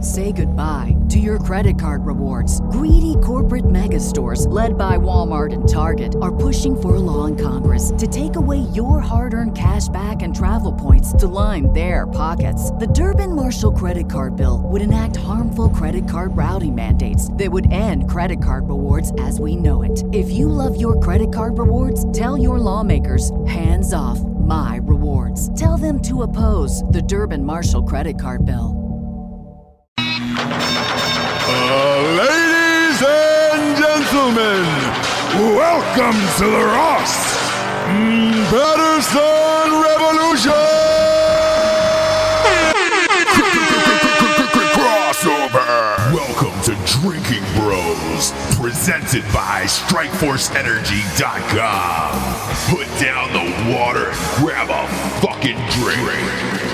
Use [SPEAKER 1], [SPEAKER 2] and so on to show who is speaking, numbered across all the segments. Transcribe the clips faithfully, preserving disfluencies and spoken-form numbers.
[SPEAKER 1] Say goodbye to your credit card rewards. Greedy corporate mega stores, led by Walmart and Target, are pushing for a law in Congress to take away your hard-earned cash back and travel points to line their pockets. The Durbin-Marshall credit card bill would enact harmful credit card routing mandates that would end credit card rewards as we know it. If you love your credit card rewards, tell your lawmakers, hands off my rewards. Tell them to oppose the Durbin-Marshall credit card bill.
[SPEAKER 2] Uh, ladies and gentlemen, welcome to the Ross mm, Patterson Revolution! Crossover! Welcome to Drinking Bros, presented by Strike Force Energy dot com. Put down the water and grab a fucking drink.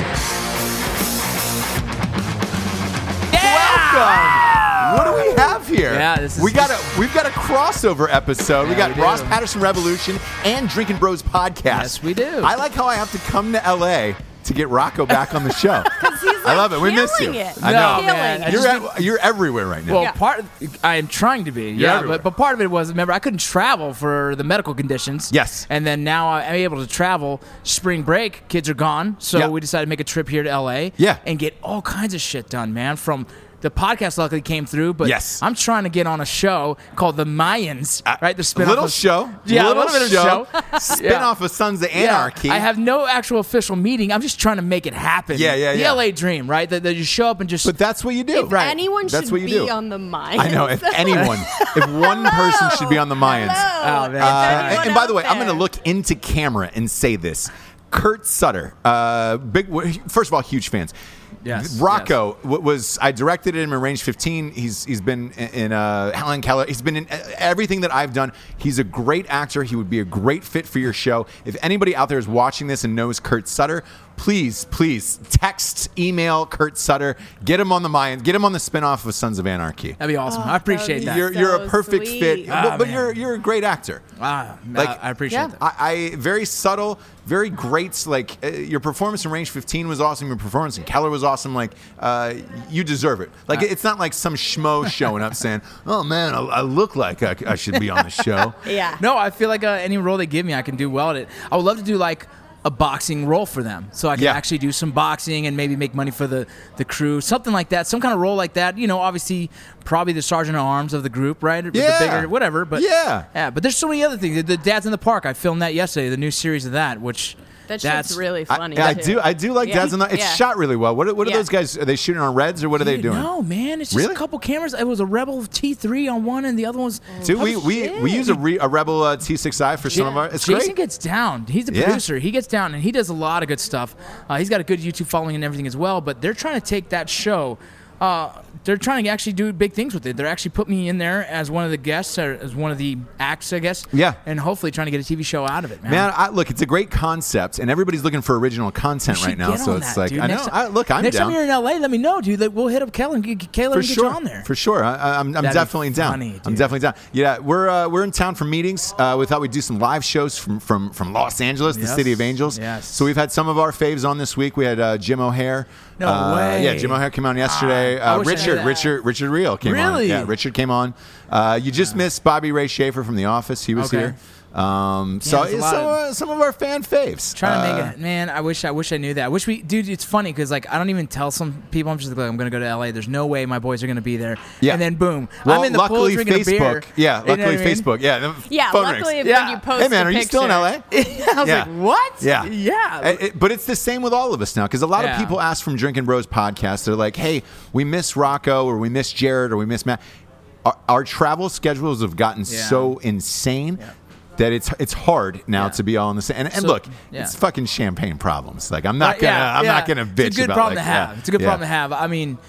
[SPEAKER 3] Welcome. What do we have here?
[SPEAKER 4] Yeah, this is
[SPEAKER 3] we got a we've got a crossover episode.
[SPEAKER 4] Yeah,
[SPEAKER 3] we got
[SPEAKER 4] we
[SPEAKER 3] Ross
[SPEAKER 4] do.
[SPEAKER 3] Patterson Revolution and Drinking Bros podcast.
[SPEAKER 4] Yes, we do.
[SPEAKER 3] I like how I have to come to L A to get Rocco back on the show.
[SPEAKER 5] Because he's like
[SPEAKER 3] I love it. We miss you.
[SPEAKER 5] killing it.
[SPEAKER 3] I
[SPEAKER 4] No,
[SPEAKER 3] know.
[SPEAKER 4] man, I
[SPEAKER 3] You're
[SPEAKER 4] just
[SPEAKER 3] at, you're everywhere right now.
[SPEAKER 4] Well,
[SPEAKER 5] Yeah.
[SPEAKER 4] part I am trying to be, yeah,
[SPEAKER 3] everywhere.
[SPEAKER 4] but, but part of it was, remember, I couldn't travel for the medical conditions.
[SPEAKER 3] Yes.
[SPEAKER 4] And then now I'm able to travel. Spring break, kids are gone, so
[SPEAKER 3] Yeah.
[SPEAKER 4] we decided to make a trip here to L A.
[SPEAKER 3] Yeah.
[SPEAKER 4] And get all kinds of shit done, man. From the podcast luckily came through, but
[SPEAKER 3] Yes.
[SPEAKER 4] I'm trying to get on a show called The Mayans, right? The
[SPEAKER 3] a
[SPEAKER 4] spin-off
[SPEAKER 3] little
[SPEAKER 4] of-
[SPEAKER 3] show,
[SPEAKER 4] Yeah,
[SPEAKER 3] little,
[SPEAKER 4] a little bit of
[SPEAKER 3] show,
[SPEAKER 4] show.
[SPEAKER 3] spin
[SPEAKER 4] Yeah.
[SPEAKER 3] off of Sons of
[SPEAKER 4] Yeah.
[SPEAKER 3] Anarchy.
[SPEAKER 4] I have no actual official meeting. I'm just trying to make it happen.
[SPEAKER 3] Yeah, yeah,
[SPEAKER 4] the
[SPEAKER 3] yeah.
[SPEAKER 4] L A dream, right? That, that you show up and just.
[SPEAKER 3] but that's what you do.
[SPEAKER 5] If anyone
[SPEAKER 3] That's
[SPEAKER 5] should
[SPEAKER 3] what you
[SPEAKER 5] be
[SPEAKER 3] do.
[SPEAKER 5] on the mind.
[SPEAKER 3] I know. If anyone, if one person should be on the Mayans.
[SPEAKER 4] Oh, man.
[SPEAKER 3] Uh,
[SPEAKER 4] Anyone
[SPEAKER 3] and, and by the way, I'm going to look into camera and say this. Kurt Sutter, uh, big. First of all, huge fans.
[SPEAKER 4] Yes,
[SPEAKER 3] Rocco w- was. I directed him in Range fifteen. He's he's been in, in uh, Helen Keller. He's been in everything that I've done. He's a great actor. He would be a great fit for your show. If anybody out there is watching this and knows Kurt Sutter, please, please text, email Kurt Sutter. Get him on the Mayans. Get him on the spinoff of Sons of Anarchy.
[SPEAKER 4] That'd be awesome.
[SPEAKER 5] Oh,
[SPEAKER 4] I appreciate
[SPEAKER 5] that
[SPEAKER 4] that.
[SPEAKER 5] would be
[SPEAKER 3] You're you're a
[SPEAKER 5] so
[SPEAKER 3] perfect
[SPEAKER 5] sweet.
[SPEAKER 3] fit,
[SPEAKER 4] Ah,
[SPEAKER 3] but, but
[SPEAKER 4] man.
[SPEAKER 3] you're you're a great actor.
[SPEAKER 4] Ah,
[SPEAKER 3] Like,
[SPEAKER 4] I, I appreciate
[SPEAKER 5] yeah.
[SPEAKER 4] that.
[SPEAKER 3] I, I very subtle, very great. Like uh, your performance in Range fifteen was awesome. Your performance in Keller was awesome. Like uh, you deserve it. Like
[SPEAKER 4] Uh,
[SPEAKER 3] it's not like some schmo showing up saying, "Oh man, I, I look like I, I should be on the show."
[SPEAKER 5] Yeah.
[SPEAKER 4] No, I feel like uh, any role they give me, I can do well at it. I would love to do like a boxing role for them, so I can
[SPEAKER 3] Yeah.
[SPEAKER 4] actually do some boxing and maybe make money for the, the crew, something like that, some kind of role like that. You know, obviously, probably the sergeant at arms of the group, right? With
[SPEAKER 3] Yeah.
[SPEAKER 4] the bigger, whatever. But
[SPEAKER 3] Yeah.
[SPEAKER 4] yeah. But there's so many other things. The, the Dads in the Park, I filmed that yesterday, the new series of that, which
[SPEAKER 5] That
[SPEAKER 4] that's
[SPEAKER 5] shit's really
[SPEAKER 3] I,
[SPEAKER 5] funny.
[SPEAKER 3] I
[SPEAKER 5] too.
[SPEAKER 3] do. I do like
[SPEAKER 5] Yeah.
[SPEAKER 3] Dads on the. It's
[SPEAKER 5] Yeah.
[SPEAKER 3] shot really well. What, are- what are
[SPEAKER 5] Yeah.
[SPEAKER 3] those guys? Are they shooting on Reds or what are they
[SPEAKER 4] Dude,
[SPEAKER 3] doing?
[SPEAKER 4] No, man, it's just
[SPEAKER 3] Really?
[SPEAKER 4] a couple cameras. It was a Rebel T three on one, and the other one's.
[SPEAKER 3] Dude, we,
[SPEAKER 5] Oh,
[SPEAKER 3] we,
[SPEAKER 5] shit.
[SPEAKER 3] we use a, re, a Rebel uh, T six I for some
[SPEAKER 4] Ja-
[SPEAKER 3] of our. It's
[SPEAKER 4] Jason
[SPEAKER 3] great.
[SPEAKER 4] gets down. He's the
[SPEAKER 3] Yeah.
[SPEAKER 4] producer. He gets down, and he does a lot of good stuff. Uh, he's got a good YouTube following and everything as well. But they're trying to take that show. Uh, they're trying to actually do big things with it. They're actually put me in there as one of the guests, or as one of the acts, I guess.
[SPEAKER 3] Yeah.
[SPEAKER 4] And hopefully trying to get a T V show out of it, man.
[SPEAKER 3] Man, I, look, it's a great concept, and everybody's looking for original content
[SPEAKER 4] You
[SPEAKER 3] right
[SPEAKER 4] should
[SPEAKER 3] now.
[SPEAKER 4] get
[SPEAKER 3] So
[SPEAKER 4] on
[SPEAKER 3] it's
[SPEAKER 4] that,
[SPEAKER 3] like,
[SPEAKER 4] dude.
[SPEAKER 3] I know.
[SPEAKER 4] Next time-
[SPEAKER 3] I, look, I'm
[SPEAKER 4] Next
[SPEAKER 3] down.
[SPEAKER 4] time you're in L A, let me know, dude. Like, we'll hit up Kayla and get Kayla
[SPEAKER 3] For
[SPEAKER 4] and get
[SPEAKER 3] sure,
[SPEAKER 4] you on there.
[SPEAKER 3] for sure. I, I- I'm, I'm
[SPEAKER 4] That'd be
[SPEAKER 3] definitely down.
[SPEAKER 4] funny,
[SPEAKER 3] I'm
[SPEAKER 4] dude.
[SPEAKER 3] definitely down. Yeah, we're uh, we're in town for meetings. Uh, we thought we'd do some live shows from from, from Los Angeles, the
[SPEAKER 4] Yes.
[SPEAKER 3] city of angels.
[SPEAKER 4] Yes.
[SPEAKER 3] So we've had some of our faves on this week. We had uh, Jim O'Hare.
[SPEAKER 4] No
[SPEAKER 3] uh,
[SPEAKER 4] way.
[SPEAKER 3] Yeah, Jim O'Hare came on yesterday.
[SPEAKER 4] Ah, I
[SPEAKER 3] uh,
[SPEAKER 4] wish I knew
[SPEAKER 3] Richard,
[SPEAKER 4] that.
[SPEAKER 3] Richard, Richard Reel came on.
[SPEAKER 4] Really?
[SPEAKER 3] Yeah, Richard came on. Uh, you just missed Bobby Ray Schaefer from The Office. He was
[SPEAKER 4] Okay.
[SPEAKER 3] here. Um, so
[SPEAKER 4] there's a lot
[SPEAKER 3] so
[SPEAKER 4] of-
[SPEAKER 3] uh, some of our fan faves.
[SPEAKER 4] Trying to
[SPEAKER 3] Uh,
[SPEAKER 4] make it, man. I wish, I wish I knew that. I wish we, dude. It's funny because like I don't even tell some people. I'm just like, I'm gonna go to L A. There's no way my boys are gonna be there.
[SPEAKER 3] Yeah.
[SPEAKER 4] And then boom,
[SPEAKER 3] Well,
[SPEAKER 4] I'm in the pool
[SPEAKER 3] luckily
[SPEAKER 4] drinking
[SPEAKER 3] Facebook.
[SPEAKER 4] a beer.
[SPEAKER 3] Yeah,
[SPEAKER 4] You know
[SPEAKER 3] luckily
[SPEAKER 4] what I mean?
[SPEAKER 3] Facebook. Yeah. the
[SPEAKER 5] Yeah,
[SPEAKER 3] phone
[SPEAKER 5] luckily
[SPEAKER 3] rings.
[SPEAKER 5] when
[SPEAKER 4] Yeah.
[SPEAKER 5] you post
[SPEAKER 3] Hey man,
[SPEAKER 5] a
[SPEAKER 3] are you still in L A?
[SPEAKER 5] picture-
[SPEAKER 4] I was
[SPEAKER 3] Yeah.
[SPEAKER 4] like, what?
[SPEAKER 3] Yeah.
[SPEAKER 4] Yeah.
[SPEAKER 3] It- it- but it's the same with all of us now because a lot
[SPEAKER 4] Yeah.
[SPEAKER 3] of people ask from Drinking Bros podcast. They're like, hey, we miss Rocco or we miss Jared or we miss Matt. Our, our travel schedules have gotten
[SPEAKER 4] Yeah.
[SPEAKER 3] so insane that it's it's hard now
[SPEAKER 4] Yeah.
[SPEAKER 3] to be all in the same. And, and
[SPEAKER 4] So-
[SPEAKER 3] look,
[SPEAKER 4] yeah.
[SPEAKER 3] it's fucking champagn problems. Like I'm not
[SPEAKER 4] Right,
[SPEAKER 3] gonna
[SPEAKER 4] yeah,
[SPEAKER 3] I'm
[SPEAKER 4] yeah.
[SPEAKER 3] not gonna bitch
[SPEAKER 4] It's a good
[SPEAKER 3] about
[SPEAKER 4] problem
[SPEAKER 3] like,
[SPEAKER 4] to have.
[SPEAKER 3] yeah.
[SPEAKER 4] It's a good
[SPEAKER 3] Yeah.
[SPEAKER 4] problem to have. I mean,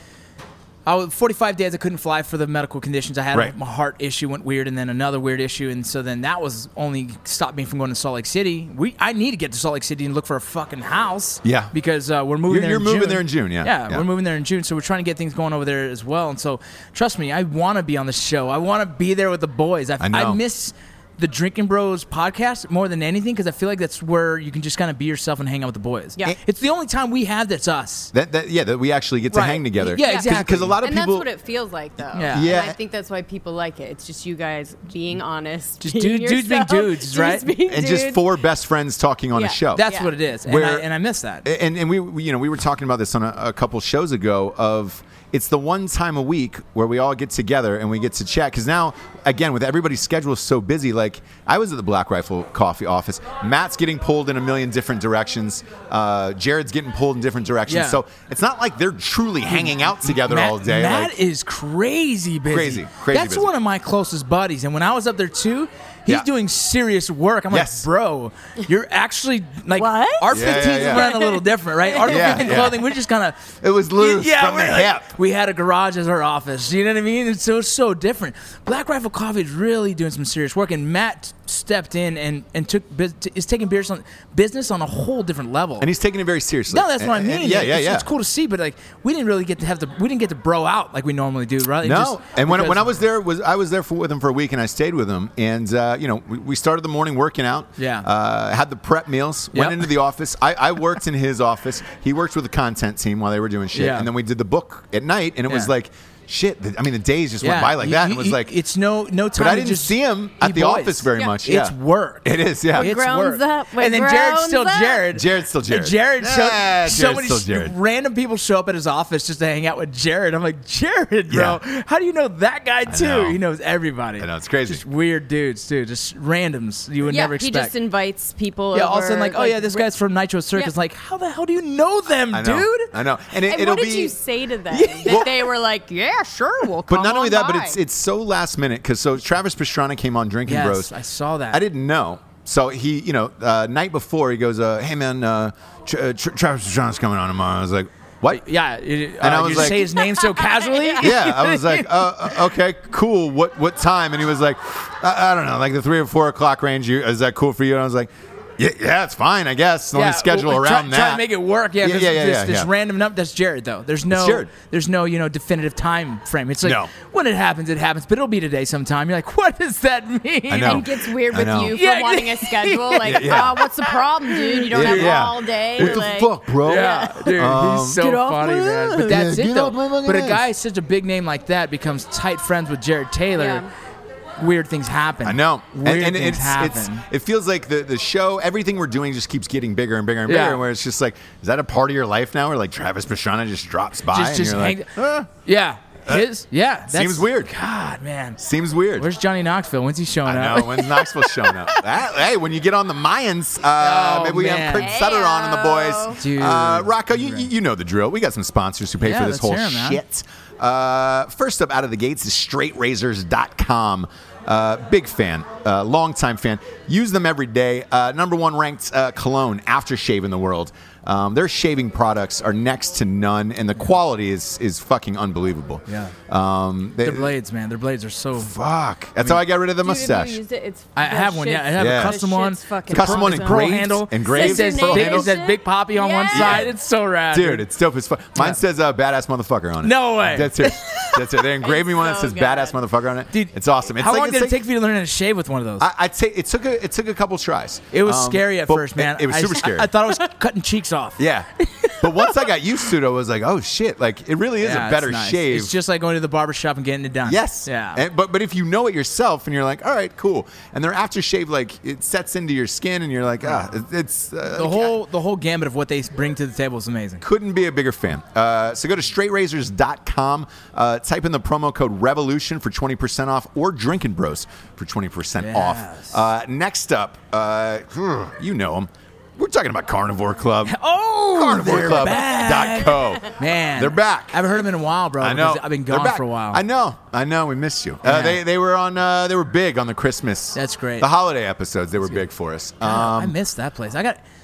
[SPEAKER 4] I was forty-five days I couldn't fly for the medical conditions. I had
[SPEAKER 3] Right.
[SPEAKER 4] a, my heart issue went weird, and then another weird issue, and so then that was only stopped me from going to Salt Lake City. We I need to get to Salt Lake City and look for a fucking house.
[SPEAKER 3] Yeah.
[SPEAKER 4] because uh, we're moving
[SPEAKER 3] You're-
[SPEAKER 4] there.
[SPEAKER 3] you're
[SPEAKER 4] in
[SPEAKER 3] moving
[SPEAKER 4] June.
[SPEAKER 3] there in June, yeah.
[SPEAKER 4] yeah,
[SPEAKER 3] Yeah.
[SPEAKER 4] we're moving there in June, so we're trying to get things going over there as well. And so, trust me, I want to be on the show. I want to be there with the boys. I,
[SPEAKER 3] I know.
[SPEAKER 4] miss the Drinking Bros podcast more than anything because I feel like that's where you can just kind of be yourself and hang out with the boys.
[SPEAKER 5] Yeah.
[SPEAKER 4] It's the only time we have that's us.
[SPEAKER 3] That, that yeah, that we actually get to
[SPEAKER 4] Right.
[SPEAKER 3] hang together.
[SPEAKER 4] Yeah, exactly.
[SPEAKER 3] Because a lot of
[SPEAKER 5] and
[SPEAKER 3] people.
[SPEAKER 5] that's what it feels like, though.
[SPEAKER 4] Yeah.
[SPEAKER 3] Yeah.
[SPEAKER 5] And I think that's why people like it. It's just you guys being honest.
[SPEAKER 4] Just
[SPEAKER 5] being
[SPEAKER 4] dude- dudes being
[SPEAKER 5] yourself,
[SPEAKER 4] dudes,
[SPEAKER 5] just
[SPEAKER 4] right?
[SPEAKER 5] being
[SPEAKER 3] and just
[SPEAKER 5] dudes.
[SPEAKER 3] four best friends talking on
[SPEAKER 5] Yeah.
[SPEAKER 3] a show.
[SPEAKER 4] That's
[SPEAKER 5] Yeah.
[SPEAKER 4] what it is. And,
[SPEAKER 3] Where-
[SPEAKER 4] I, and I miss that.
[SPEAKER 3] and and we, we you know we were talking about this on a, a couple shows ago of it's the one time a week where we all get together and we get to chat because now again with everybody's schedule so busy, like I was at the Black Rifle Coffee office, Matt's getting pulled in a million different directions, uh, Jared's getting pulled in different directions,
[SPEAKER 4] Yeah.
[SPEAKER 3] so it's not like they're truly hanging out together
[SPEAKER 4] Matt,
[SPEAKER 3] all day.
[SPEAKER 4] Matt
[SPEAKER 3] like,
[SPEAKER 4] is crazy busy.
[SPEAKER 3] Crazy, crazy
[SPEAKER 4] That's
[SPEAKER 3] busy.
[SPEAKER 4] one of my closest buddies. And when I was up there too, he's
[SPEAKER 3] Yeah.
[SPEAKER 4] doing serious work. I'm
[SPEAKER 3] Yes.
[SPEAKER 4] like, bro, you're actually like
[SPEAKER 5] What?
[SPEAKER 4] our
[SPEAKER 3] Yeah, yeah,
[SPEAKER 4] fifteens
[SPEAKER 3] yeah.
[SPEAKER 4] is running a little different, right? Our
[SPEAKER 3] Yeah,
[SPEAKER 4] fifteen
[SPEAKER 3] yeah.
[SPEAKER 4] clothing, we're just kind of
[SPEAKER 3] It was loose from
[SPEAKER 4] we're
[SPEAKER 3] the
[SPEAKER 4] like-
[SPEAKER 3] hip.
[SPEAKER 4] We had a garage as our office. You know what I mean? It's so so different. Black Rifle Coffee is really doing some serious work, and Matt stepped in and and took bus- is taking business on, business on a whole different level.
[SPEAKER 3] and he's taking it very seriously.
[SPEAKER 4] No, that's what I
[SPEAKER 3] And-
[SPEAKER 4] mean.
[SPEAKER 3] and- yeah, yeah,
[SPEAKER 4] it's,
[SPEAKER 3] yeah.
[SPEAKER 4] It's cool to see, but like we didn't really get to have the we didn't get to bro out like we normally do, right? It
[SPEAKER 3] No,
[SPEAKER 4] just-
[SPEAKER 3] and when,
[SPEAKER 4] because-
[SPEAKER 3] when I was there, was I was there for, with him for a week, and I stayed with him, and uh, you know, we, we started the morning working out.
[SPEAKER 4] Yeah.
[SPEAKER 3] Uh, had the prep meals. Went
[SPEAKER 4] Yep.
[SPEAKER 3] into the office. I, I worked in his office. He worked with the content team while they were doing shit,
[SPEAKER 4] Yeah.
[SPEAKER 3] and then we did the book at night, and it was
[SPEAKER 4] Yeah.
[SPEAKER 3] like, shit. The, I mean, the days just
[SPEAKER 4] yeah,
[SPEAKER 3] went by like
[SPEAKER 4] you-
[SPEAKER 3] that, and
[SPEAKER 4] you-
[SPEAKER 3] it was like,
[SPEAKER 4] it's no no time.
[SPEAKER 3] but I
[SPEAKER 4] to
[SPEAKER 3] didn't
[SPEAKER 4] just
[SPEAKER 3] see him
[SPEAKER 4] be
[SPEAKER 3] at the
[SPEAKER 4] boys.
[SPEAKER 3] office very
[SPEAKER 5] Yeah.
[SPEAKER 3] much. Yeah.
[SPEAKER 4] It's work.
[SPEAKER 3] It is. Yeah.
[SPEAKER 4] It's
[SPEAKER 5] grounds
[SPEAKER 4] work.
[SPEAKER 5] up, what
[SPEAKER 4] and then Jared's
[SPEAKER 5] grounds
[SPEAKER 4] still
[SPEAKER 5] up.
[SPEAKER 4] Jared.
[SPEAKER 3] Jared's still Jared.
[SPEAKER 4] And Jared.
[SPEAKER 3] Nah,
[SPEAKER 4] so, so
[SPEAKER 3] Jared's
[SPEAKER 4] many
[SPEAKER 3] still
[SPEAKER 4] s-
[SPEAKER 3] Jared.
[SPEAKER 4] random people show up at his office just to hang out with Jared. I'm like, Jared, bro,
[SPEAKER 3] Yeah.
[SPEAKER 4] how do you know that guy too?
[SPEAKER 3] know.
[SPEAKER 4] He knows everybody.
[SPEAKER 3] I know, it's crazy.
[SPEAKER 4] Just weird dudes too. Just randoms you would
[SPEAKER 5] yeah,
[SPEAKER 4] never
[SPEAKER 5] he
[SPEAKER 4] expect.
[SPEAKER 5] just invites people.
[SPEAKER 4] yeah,
[SPEAKER 5] over,
[SPEAKER 4] all of a sudden like, oh yeah, this guy's from Nitro Circus.
[SPEAKER 5] Yeah.
[SPEAKER 4] Like, how the hell do you know them,
[SPEAKER 3] I know.
[SPEAKER 4] dude?
[SPEAKER 3] I know. And, it,
[SPEAKER 5] And
[SPEAKER 3] it'll
[SPEAKER 5] what did
[SPEAKER 3] be.
[SPEAKER 5] you say to them? That they were like, yeah, sure, we'll come
[SPEAKER 3] But not only
[SPEAKER 5] on
[SPEAKER 3] that, but
[SPEAKER 5] by.
[SPEAKER 3] it's it's so last minute because so Travis Pastrana came on Drinking
[SPEAKER 4] Yes,
[SPEAKER 3] Bros.
[SPEAKER 4] I saw that.
[SPEAKER 3] I didn't know. So he, you know, uh, night before he goes, uh, "Hey man, uh, Tra- uh, Tra- Travis Pastrana's coming on tomorrow." I was like, "What?"
[SPEAKER 4] Yeah, it, uh,
[SPEAKER 3] And I was
[SPEAKER 4] you
[SPEAKER 3] like-
[SPEAKER 4] say his name so casually.
[SPEAKER 3] Yeah, I was like, uh, uh, "Okay, cool. What what time?" And he was like, I, "I don't know, like the three or four o'clock range. You, is that cool for you?" And I was like, "Yeah, yeah, it's fine, I guess. Let me schedule
[SPEAKER 4] well,
[SPEAKER 3] around
[SPEAKER 4] try,
[SPEAKER 3] that."
[SPEAKER 4] Try to make it work. Yeah,
[SPEAKER 3] Yeah,
[SPEAKER 4] this,
[SPEAKER 3] yeah, yeah,
[SPEAKER 4] this,
[SPEAKER 3] yeah,
[SPEAKER 4] this
[SPEAKER 3] yeah.
[SPEAKER 4] random number. That's Jared though. There's no,
[SPEAKER 3] Jared.
[SPEAKER 4] there's no, you know, definitive time frame. It's like
[SPEAKER 3] No.
[SPEAKER 4] when it happens, it happens. But it'll be today sometime. You're like, what does that mean?
[SPEAKER 3] I know.
[SPEAKER 5] And gets weird
[SPEAKER 3] I
[SPEAKER 5] with
[SPEAKER 3] know.
[SPEAKER 5] you for
[SPEAKER 4] Yeah,
[SPEAKER 5] wanting a schedule. Like,
[SPEAKER 3] Yeah, yeah.
[SPEAKER 5] oh, what's the problem, dude? You don't
[SPEAKER 3] Yeah,
[SPEAKER 5] have
[SPEAKER 3] yeah.
[SPEAKER 5] all day.
[SPEAKER 3] What the
[SPEAKER 5] like,
[SPEAKER 3] fuck, bro?
[SPEAKER 4] Yeah, dude,
[SPEAKER 3] Um,
[SPEAKER 4] he's so
[SPEAKER 5] Get off
[SPEAKER 4] funny,
[SPEAKER 5] my
[SPEAKER 4] man. But
[SPEAKER 5] ass.
[SPEAKER 4] that's
[SPEAKER 3] Yeah,
[SPEAKER 4] it
[SPEAKER 3] get
[SPEAKER 4] though.
[SPEAKER 3] off my fucking
[SPEAKER 4] But a
[SPEAKER 3] ass.
[SPEAKER 4] guy such a big name like that becomes tight friends with Jared Taylor.
[SPEAKER 5] Yeah.
[SPEAKER 4] Weird things happen.
[SPEAKER 3] I know,
[SPEAKER 4] Weird
[SPEAKER 3] and, and
[SPEAKER 4] things
[SPEAKER 3] it's,
[SPEAKER 4] happen.
[SPEAKER 3] it's it feels like the, the show, everything we're doing just keeps getting bigger and bigger and bigger.
[SPEAKER 4] Yeah.
[SPEAKER 3] Where it's just like, is that a part of your life now? Where like Travis Pastrana just drops by
[SPEAKER 4] just,
[SPEAKER 3] and
[SPEAKER 4] just
[SPEAKER 3] you're
[SPEAKER 4] hang.
[SPEAKER 3] like, "Huh,
[SPEAKER 4] yeah, his. Yeah, that's,
[SPEAKER 3] seems weird."
[SPEAKER 4] God, man.
[SPEAKER 3] Seems weird.
[SPEAKER 4] Where's Johnny Knoxville? When's he showing
[SPEAKER 3] I
[SPEAKER 4] up?
[SPEAKER 3] know. When's Knoxville showing up? That- hey, when you get on the Mayans, uh,
[SPEAKER 4] Oh,
[SPEAKER 3] maybe we
[SPEAKER 4] man.
[SPEAKER 3] have Kurt Sutter on and the boys.
[SPEAKER 4] Dude.
[SPEAKER 3] Uh, Rocco, you, you you know the drill. We got some sponsors who pay
[SPEAKER 4] Yeah,
[SPEAKER 3] for this
[SPEAKER 4] let's
[SPEAKER 3] whole
[SPEAKER 4] hear 'em, man.
[SPEAKER 3] shit. Uh, first up out of the gates is straight razors dot com. Uh, big fan, uh, longtime fan. Use them every day. Uh, number one ranked uh, cologne aftershave in the world. Um, their shaving products are next to none, and the quality is is fucking unbelievable.
[SPEAKER 4] Yeah.
[SPEAKER 3] Um, they,
[SPEAKER 4] Their blades, man. Their blades are so.
[SPEAKER 3] fuck. That's how I got rid of the
[SPEAKER 5] Dude, have
[SPEAKER 3] mustache.
[SPEAKER 5] you used it? It's,
[SPEAKER 4] I
[SPEAKER 5] that
[SPEAKER 4] have one. Yeah, I have
[SPEAKER 3] Yeah.
[SPEAKER 4] a custom
[SPEAKER 5] that
[SPEAKER 4] one.
[SPEAKER 5] shit's fucking
[SPEAKER 3] Custom one
[SPEAKER 5] awesome.
[SPEAKER 3] engraved?
[SPEAKER 4] Pearl handle.
[SPEAKER 3] Engraved?
[SPEAKER 4] It says,
[SPEAKER 5] Pearl
[SPEAKER 4] big,
[SPEAKER 5] handle?
[SPEAKER 4] it says Big Poppy on one
[SPEAKER 5] Yeah.
[SPEAKER 4] side. It's so rad,
[SPEAKER 3] Dude, it's dope as fuck. Mine
[SPEAKER 4] Yeah.
[SPEAKER 3] says uh, badass motherfucker on it.
[SPEAKER 4] No way.
[SPEAKER 3] That's it. That's it. They engraved me one that
[SPEAKER 5] so
[SPEAKER 3] says
[SPEAKER 5] good.
[SPEAKER 3] badass motherfucker on it.
[SPEAKER 4] Dude,
[SPEAKER 3] it's awesome. It's
[SPEAKER 4] how
[SPEAKER 3] like,
[SPEAKER 4] long
[SPEAKER 3] it's
[SPEAKER 4] did
[SPEAKER 3] like,
[SPEAKER 4] it take for you to learn how to shave with one of those?
[SPEAKER 3] I, I'd say it took a it took a couple tries.
[SPEAKER 4] it was
[SPEAKER 3] Um,
[SPEAKER 4] scary at
[SPEAKER 3] but
[SPEAKER 4] first, man.
[SPEAKER 3] It, it was
[SPEAKER 4] I,
[SPEAKER 3] super
[SPEAKER 4] I-
[SPEAKER 3] scary.
[SPEAKER 4] I, thought I was cutting cheeks off.
[SPEAKER 3] yeah, but once I got used to it, I was like, oh shit! Like it really is
[SPEAKER 4] Yeah,
[SPEAKER 3] a better
[SPEAKER 4] it's nice.
[SPEAKER 3] shave.
[SPEAKER 4] It's just like going to the barber shop and getting it done.
[SPEAKER 3] Yes.
[SPEAKER 4] Yeah.
[SPEAKER 3] And, but but if you know it yourself and you're like, all right, cool, and their aftershave like it sets into your skin and you're like, ah, it- it's uh,
[SPEAKER 4] the whole the whole gambit of what they bring to the table is amazing.
[SPEAKER 3] Couldn't be a bigger fan. Uh, so go to straight razors dot com, uh, type in the promo code REVOLUTION for twenty percent off, or Drinking Bros for twenty percent
[SPEAKER 4] Yes.
[SPEAKER 3] off. Uh, next up, uh, you know them. We're talking about Carnivore Club.
[SPEAKER 4] Oh,
[SPEAKER 3] Carnivore
[SPEAKER 4] they're
[SPEAKER 3] Club
[SPEAKER 4] back.
[SPEAKER 3] dot co.
[SPEAKER 4] Man,
[SPEAKER 3] They're back.
[SPEAKER 4] I haven't heard them in a while, bro.
[SPEAKER 3] I know.
[SPEAKER 4] because I've been
[SPEAKER 3] They're
[SPEAKER 4] gone
[SPEAKER 3] back.
[SPEAKER 4] for a while.
[SPEAKER 3] I know. I know. We missed you. Uh,
[SPEAKER 4] Yeah.
[SPEAKER 3] they they were on. Uh, they were big on the Christmas.
[SPEAKER 4] That's great.
[SPEAKER 3] The holiday episodes. They were big for us.
[SPEAKER 4] God, I
[SPEAKER 3] Um,
[SPEAKER 4] missed that place. I got.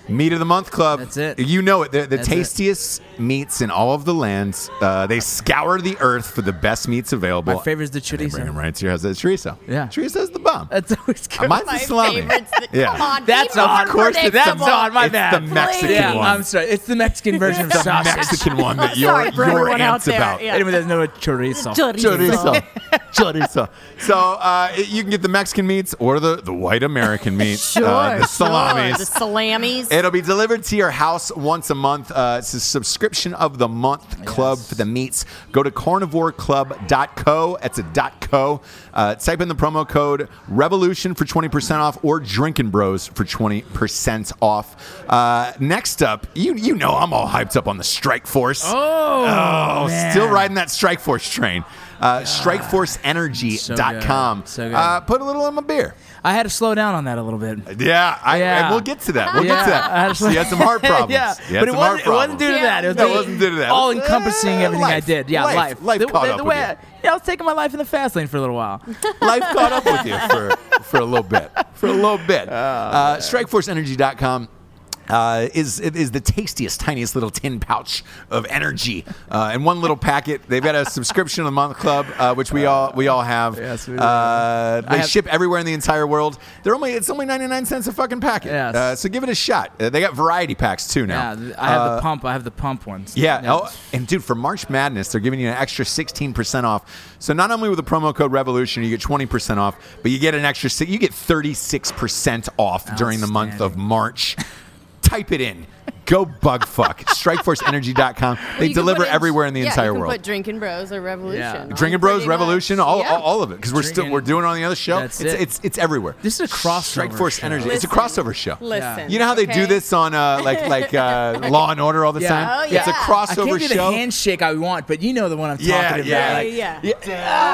[SPEAKER 3] Meat of the Month Club.
[SPEAKER 4] That's it.
[SPEAKER 3] You know it. They're the
[SPEAKER 4] That's
[SPEAKER 3] tastiest meats in all of the lands. Uh, they scour the earth for the best meats available.
[SPEAKER 4] My favorite is the
[SPEAKER 3] They bring them
[SPEAKER 4] chorizo.
[SPEAKER 3] right to your house. It's chorizo.
[SPEAKER 4] Yeah.
[SPEAKER 3] Chorizo's the bomb.
[SPEAKER 4] That's always good.
[SPEAKER 3] Uh, mine's
[SPEAKER 5] My
[SPEAKER 3] the salami.
[SPEAKER 5] favorites.
[SPEAKER 3] Yeah.
[SPEAKER 5] Come on,
[SPEAKER 4] That's
[SPEAKER 5] be
[SPEAKER 4] on.
[SPEAKER 5] more
[SPEAKER 3] Of course, it's the-
[SPEAKER 4] That's
[SPEAKER 5] predictable.
[SPEAKER 4] on. My
[SPEAKER 3] it's
[SPEAKER 4] bad.
[SPEAKER 3] the Mexican
[SPEAKER 4] Yeah,
[SPEAKER 3] one.
[SPEAKER 4] I'm sorry. It's the Mexican version of
[SPEAKER 3] the
[SPEAKER 4] sausage.
[SPEAKER 3] Mexican one that you're,
[SPEAKER 5] Sorry for
[SPEAKER 3] you're
[SPEAKER 5] everyone out
[SPEAKER 3] amped
[SPEAKER 5] there.
[SPEAKER 3] about.
[SPEAKER 5] Yeah.
[SPEAKER 4] Anyone that knows chorizo.
[SPEAKER 3] Chorizo. Chorizo. So uh, you can get the Mexican meats or the, the white American meats.
[SPEAKER 5] Sure,
[SPEAKER 3] uh, the
[SPEAKER 5] sure.
[SPEAKER 3] salamis.
[SPEAKER 5] The salamis.
[SPEAKER 3] It'll be delivered to your house once a month. Uh, it's a subscription of the month club for the meats. Go to carnivore club dot co. That's a .co. Uh, type in the promo code Revolution for twenty percent off or Drinking Bros for twenty percent off. Uh, next up, you you know I'm all hyped up on the Strike Force.
[SPEAKER 4] Oh,
[SPEAKER 3] Oh,
[SPEAKER 4] man.
[SPEAKER 3] still riding that Strike Force train. Uh, strike force energy dot com.
[SPEAKER 4] So good. So good.
[SPEAKER 3] Uh, put a little in my beer.
[SPEAKER 4] I had to slow down on that a little bit.
[SPEAKER 3] Yeah, I,
[SPEAKER 4] Yeah.
[SPEAKER 3] I- we'll get to that. We'll
[SPEAKER 4] Yeah,
[SPEAKER 3] get to that.
[SPEAKER 4] I had to-
[SPEAKER 3] You had some heart problems.
[SPEAKER 4] yeah,
[SPEAKER 3] You had
[SPEAKER 4] but it
[SPEAKER 3] some heart
[SPEAKER 4] wasn't, it wasn't due to
[SPEAKER 3] problems.
[SPEAKER 4] that. It was
[SPEAKER 3] No, it
[SPEAKER 4] the-
[SPEAKER 3] wasn't due to that.
[SPEAKER 4] all encompassing
[SPEAKER 3] Uh,
[SPEAKER 4] everything I
[SPEAKER 3] life.
[SPEAKER 4] did. Yeah,
[SPEAKER 3] Life.
[SPEAKER 4] life.
[SPEAKER 3] Life
[SPEAKER 4] the,
[SPEAKER 3] caught
[SPEAKER 4] the,
[SPEAKER 3] up
[SPEAKER 4] the
[SPEAKER 3] with
[SPEAKER 4] way
[SPEAKER 3] you.
[SPEAKER 4] I, yeah, I was taking my life in the fast lane for a little while.
[SPEAKER 3] Life caught up with you for, for a little bit. For a little bit. Uh, strike force energy dot com. Uh, is is the tastiest, tiniest little tin pouch of energy uh, in one little packet. They've got a subscription of the month club, uh, which we all we all have.
[SPEAKER 4] Yes, we do.
[SPEAKER 3] Uh, they
[SPEAKER 4] have-
[SPEAKER 3] ship everywhere in the entire world. They're only it's only ninety-nine cents a fucking packet.
[SPEAKER 4] Yes.
[SPEAKER 3] Uh, so give it a shot. Uh, they got variety packs too now.
[SPEAKER 4] Yeah, th- I have
[SPEAKER 3] Uh,
[SPEAKER 4] the pump. I have the pump ones.
[SPEAKER 3] Yeah. Oh, and dude, for March Madness, they're giving you an extra sixteen percent off. So not only with the promo code Revolution, you get twenty percent off, but you get an extra si- you get thirty-six percent off during the month of
[SPEAKER 4] Outstanding.
[SPEAKER 3] March. Type it in. Go bug fuck. strike force energy dot com. They
[SPEAKER 5] You can
[SPEAKER 3] deliver
[SPEAKER 5] put in-
[SPEAKER 3] everywhere in the
[SPEAKER 5] yeah,
[SPEAKER 3] entire
[SPEAKER 5] you can
[SPEAKER 3] world.
[SPEAKER 5] Put Drinking Bros or Revolution.
[SPEAKER 4] Yeah.
[SPEAKER 5] on
[SPEAKER 3] Drinking Bros,
[SPEAKER 5] pretty
[SPEAKER 3] Revolution,
[SPEAKER 5] much.
[SPEAKER 3] all,
[SPEAKER 5] Yeah.
[SPEAKER 3] all, all of it, because we're still
[SPEAKER 4] Drinking-
[SPEAKER 3] we're doing it on the other show.
[SPEAKER 4] That's
[SPEAKER 3] it's,
[SPEAKER 4] it.
[SPEAKER 3] it's it's everywhere.
[SPEAKER 4] This is a crossover
[SPEAKER 3] Strike Force
[SPEAKER 4] show.
[SPEAKER 3] Energy. It's a
[SPEAKER 5] Listen.
[SPEAKER 3] crossover show.
[SPEAKER 5] Listen.
[SPEAKER 3] You know how they do
[SPEAKER 5] okay?
[SPEAKER 3] this on uh, like like uh, Law and Order all the
[SPEAKER 4] Yeah.
[SPEAKER 3] time?
[SPEAKER 5] Oh,
[SPEAKER 3] It's a
[SPEAKER 5] yeah.
[SPEAKER 4] I
[SPEAKER 3] crossover
[SPEAKER 4] can't do
[SPEAKER 3] show.
[SPEAKER 4] the handshake I want, but you know the one I'm
[SPEAKER 3] Yeah,
[SPEAKER 4] talking
[SPEAKER 3] yeah.
[SPEAKER 4] about.
[SPEAKER 5] Yeah,
[SPEAKER 4] Like,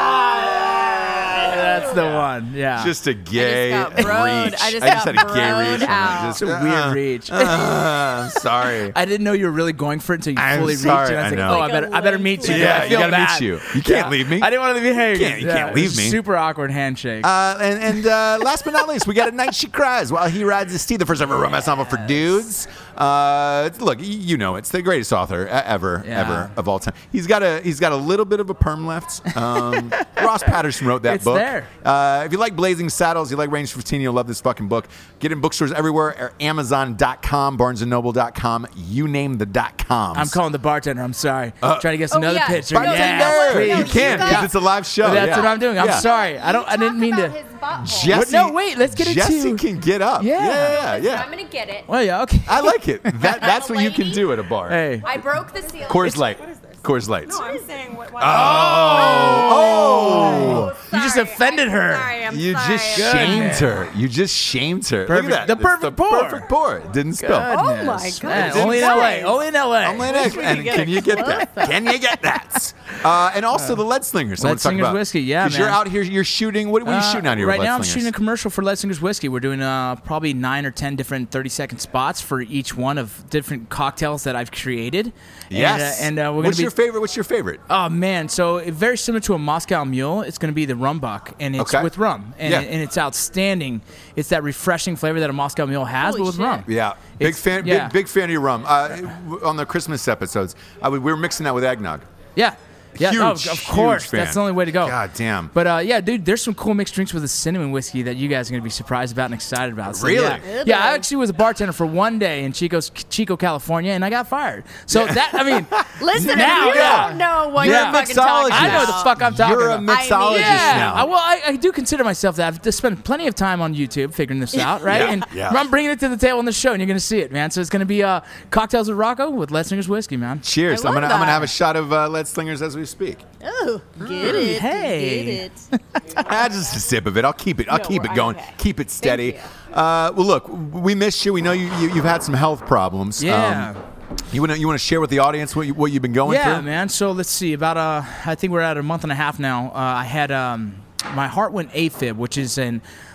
[SPEAKER 5] yeah.
[SPEAKER 4] that's the one. Yeah.
[SPEAKER 3] Just a gay
[SPEAKER 5] got broed.
[SPEAKER 3] reach.
[SPEAKER 5] I just
[SPEAKER 3] had
[SPEAKER 5] got
[SPEAKER 3] a gay
[SPEAKER 5] broed
[SPEAKER 3] reach. on
[SPEAKER 5] out.
[SPEAKER 3] it. Just,
[SPEAKER 4] It's a weird
[SPEAKER 3] uh,
[SPEAKER 4] reach.
[SPEAKER 3] uh, I'm sorry.
[SPEAKER 4] I didn't know you were really going for it until you
[SPEAKER 3] I'm
[SPEAKER 4] fully
[SPEAKER 3] sorry,
[SPEAKER 4] reached, and I was
[SPEAKER 3] I
[SPEAKER 4] like,
[SPEAKER 3] know.
[SPEAKER 4] "Oh, I
[SPEAKER 5] Like a
[SPEAKER 4] better, I better meet you."
[SPEAKER 5] limp
[SPEAKER 3] Yeah,
[SPEAKER 4] I
[SPEAKER 3] you
[SPEAKER 4] feel
[SPEAKER 3] gotta meet
[SPEAKER 4] bad.
[SPEAKER 3] you. You can't leave me.
[SPEAKER 4] I didn't want to be hanging.
[SPEAKER 3] You can't- you can't leave me.
[SPEAKER 4] Super awkward handshake.
[SPEAKER 3] Uh, and and uh, last but not least, we got A Night She Cries While He Rides His Steed, the first ever romance novel for dudes. Uh, it's- look, y- you know, it's the greatest author uh, ever,
[SPEAKER 4] Yeah.
[SPEAKER 3] ever of all time. He's got a he's got a little bit of a perm left. Um, Ross Patterson wrote that
[SPEAKER 4] It's
[SPEAKER 3] book.
[SPEAKER 4] there.
[SPEAKER 3] Uh, if you like Blazing Saddles, you like Range fifteen, you'll love this fucking book. Get in bookstores everywhere, or Amazon dot com, Barnes and Noble dot com, you name the dot coms.
[SPEAKER 4] I'm calling the bartender. I'm sorry.
[SPEAKER 3] Uh,
[SPEAKER 4] Trying to get us
[SPEAKER 5] oh,
[SPEAKER 4] another
[SPEAKER 5] yeah.
[SPEAKER 4] picture.
[SPEAKER 5] Bartender!
[SPEAKER 4] Yeah,
[SPEAKER 3] You
[SPEAKER 4] please.
[SPEAKER 3] can, because
[SPEAKER 4] Yeah.
[SPEAKER 3] it's a live show.
[SPEAKER 4] That's
[SPEAKER 3] yeah.
[SPEAKER 4] what I'm doing. I'm
[SPEAKER 3] Yeah.
[SPEAKER 4] sorry. I don't. I didn't mean to.
[SPEAKER 3] Jesse,
[SPEAKER 4] What? No, wait, let's get it
[SPEAKER 3] Jesse
[SPEAKER 4] to-
[SPEAKER 3] can get up.
[SPEAKER 4] Yeah.
[SPEAKER 3] yeah, yeah.
[SPEAKER 5] I'm gonna get it.
[SPEAKER 4] Well, yeah. Okay.
[SPEAKER 3] I like it. That that's
[SPEAKER 5] I'm a
[SPEAKER 3] what you can
[SPEAKER 5] lady.
[SPEAKER 3] do at a bar.
[SPEAKER 4] Hey.
[SPEAKER 5] I broke the seal.
[SPEAKER 3] Coors Light. Coors Light.
[SPEAKER 6] No, I'm saying what. what
[SPEAKER 3] Oh,
[SPEAKER 4] You just offended her.
[SPEAKER 5] Sorry, I'm
[SPEAKER 3] you
[SPEAKER 5] sorry.
[SPEAKER 3] just
[SPEAKER 4] Good,
[SPEAKER 3] shamed
[SPEAKER 4] man.
[SPEAKER 3] her. You just shamed her.
[SPEAKER 4] Perfect.
[SPEAKER 3] Look at
[SPEAKER 4] The
[SPEAKER 3] that.
[SPEAKER 4] perfect
[SPEAKER 3] It's the
[SPEAKER 4] pour.
[SPEAKER 3] Perfect pour. It didn't spill.
[SPEAKER 4] Goodness.
[SPEAKER 5] my
[SPEAKER 4] Man,
[SPEAKER 5] God.
[SPEAKER 4] only in L A. Only in L A.
[SPEAKER 3] I'm laying egg.
[SPEAKER 5] we
[SPEAKER 3] And
[SPEAKER 5] could get
[SPEAKER 3] can
[SPEAKER 5] a
[SPEAKER 3] you get that? Can you get that? Uh, and also the Lead Slingers. I
[SPEAKER 4] Lead
[SPEAKER 3] want to talk
[SPEAKER 4] Slingers
[SPEAKER 3] about.
[SPEAKER 4] Whiskey, yeah,
[SPEAKER 3] Because you're
[SPEAKER 4] man.
[SPEAKER 3] out here. You're shooting. What, what are you
[SPEAKER 4] Uh,
[SPEAKER 3] shooting out here?
[SPEAKER 4] Right
[SPEAKER 3] with
[SPEAKER 4] now,
[SPEAKER 3] Lead
[SPEAKER 4] I'm
[SPEAKER 3] Slingers?
[SPEAKER 4] shooting a commercial for Lead Slingers Whiskey. We're doing uh, probably nine or ten different thirty-second spots for each one of different cocktails that I've created.
[SPEAKER 3] Yes.
[SPEAKER 4] And, uh, and uh, we're
[SPEAKER 3] What's
[SPEAKER 4] gonna be.
[SPEAKER 3] your favorite? What's your favorite?
[SPEAKER 4] Oh man, so it- very similar to a Moscow Mule. It's going to be the rum buck, and it's
[SPEAKER 3] Okay.
[SPEAKER 4] with rum, and,
[SPEAKER 3] Yeah.
[SPEAKER 4] and it's outstanding. It's that refreshing flavor that a Moscow Mule has,
[SPEAKER 5] Holy
[SPEAKER 4] but with
[SPEAKER 5] shit.
[SPEAKER 4] rum.
[SPEAKER 3] Yeah, big
[SPEAKER 4] It's-
[SPEAKER 3] fan.
[SPEAKER 4] yeah.
[SPEAKER 3] Big big fan of your rum. Uh, w- on the Christmas episodes, I would, we were mixing that with eggnog.
[SPEAKER 4] Yeah. Yeah,
[SPEAKER 3] Huge,
[SPEAKER 4] oh, of
[SPEAKER 3] huge
[SPEAKER 4] course.
[SPEAKER 3] fan.
[SPEAKER 4] That's the only way to go.
[SPEAKER 3] God damn.
[SPEAKER 4] But uh, yeah, dude, there's some cool mixed drinks with a cinnamon whiskey that you guys are gonna be surprised about and excited about. So,
[SPEAKER 3] Really?
[SPEAKER 4] Yeah.
[SPEAKER 5] Good
[SPEAKER 4] yeah, I
[SPEAKER 5] one.
[SPEAKER 4] actually was a bartender for one day in Chico's Chico, California, and I got fired. So that I mean,
[SPEAKER 5] Listen,
[SPEAKER 4] now,
[SPEAKER 5] you
[SPEAKER 4] yeah.
[SPEAKER 5] don't know what
[SPEAKER 4] You're
[SPEAKER 5] you're
[SPEAKER 4] a
[SPEAKER 5] fucking talking
[SPEAKER 3] mixologist.
[SPEAKER 4] I know the
[SPEAKER 5] about.
[SPEAKER 4] fuck I'm talking
[SPEAKER 3] You're a
[SPEAKER 4] about.
[SPEAKER 3] mixologist
[SPEAKER 4] yeah,
[SPEAKER 3] now.
[SPEAKER 4] I, well, I, I do consider myself that. I've just spent plenty of time on YouTube figuring this out, right?
[SPEAKER 3] Yeah,
[SPEAKER 4] and
[SPEAKER 3] yeah.
[SPEAKER 4] I'm bringing it to the table on the show, and you're gonna see it, man. So it's gonna be uh, cocktails with Rocco with Lead Slingers whiskey, man.
[SPEAKER 3] Cheers!
[SPEAKER 5] I
[SPEAKER 3] I'm
[SPEAKER 5] love
[SPEAKER 3] gonna I'm gonna
[SPEAKER 5] that.
[SPEAKER 3] have a shot of uh, Lead Slingers as we speak.
[SPEAKER 5] Oh, get it.
[SPEAKER 4] Hey.
[SPEAKER 5] Get it.
[SPEAKER 3] Ah, just a sip of it. I'll keep it. I'll
[SPEAKER 5] No,
[SPEAKER 3] keep it
[SPEAKER 5] we're-
[SPEAKER 3] going.
[SPEAKER 5] okay.
[SPEAKER 3] Keep it steady.
[SPEAKER 5] Thank
[SPEAKER 3] Uh, well, look, we missed you. We know you, you you've had some health problems.
[SPEAKER 4] Yeah.
[SPEAKER 3] Um, you want to you want to share with the audience what you, what you've been going
[SPEAKER 4] Yeah,
[SPEAKER 3] through?
[SPEAKER 4] man. So let's see. About uh, I think we're at a month and a half now. Uh, I had um, my heart went AFib, which is an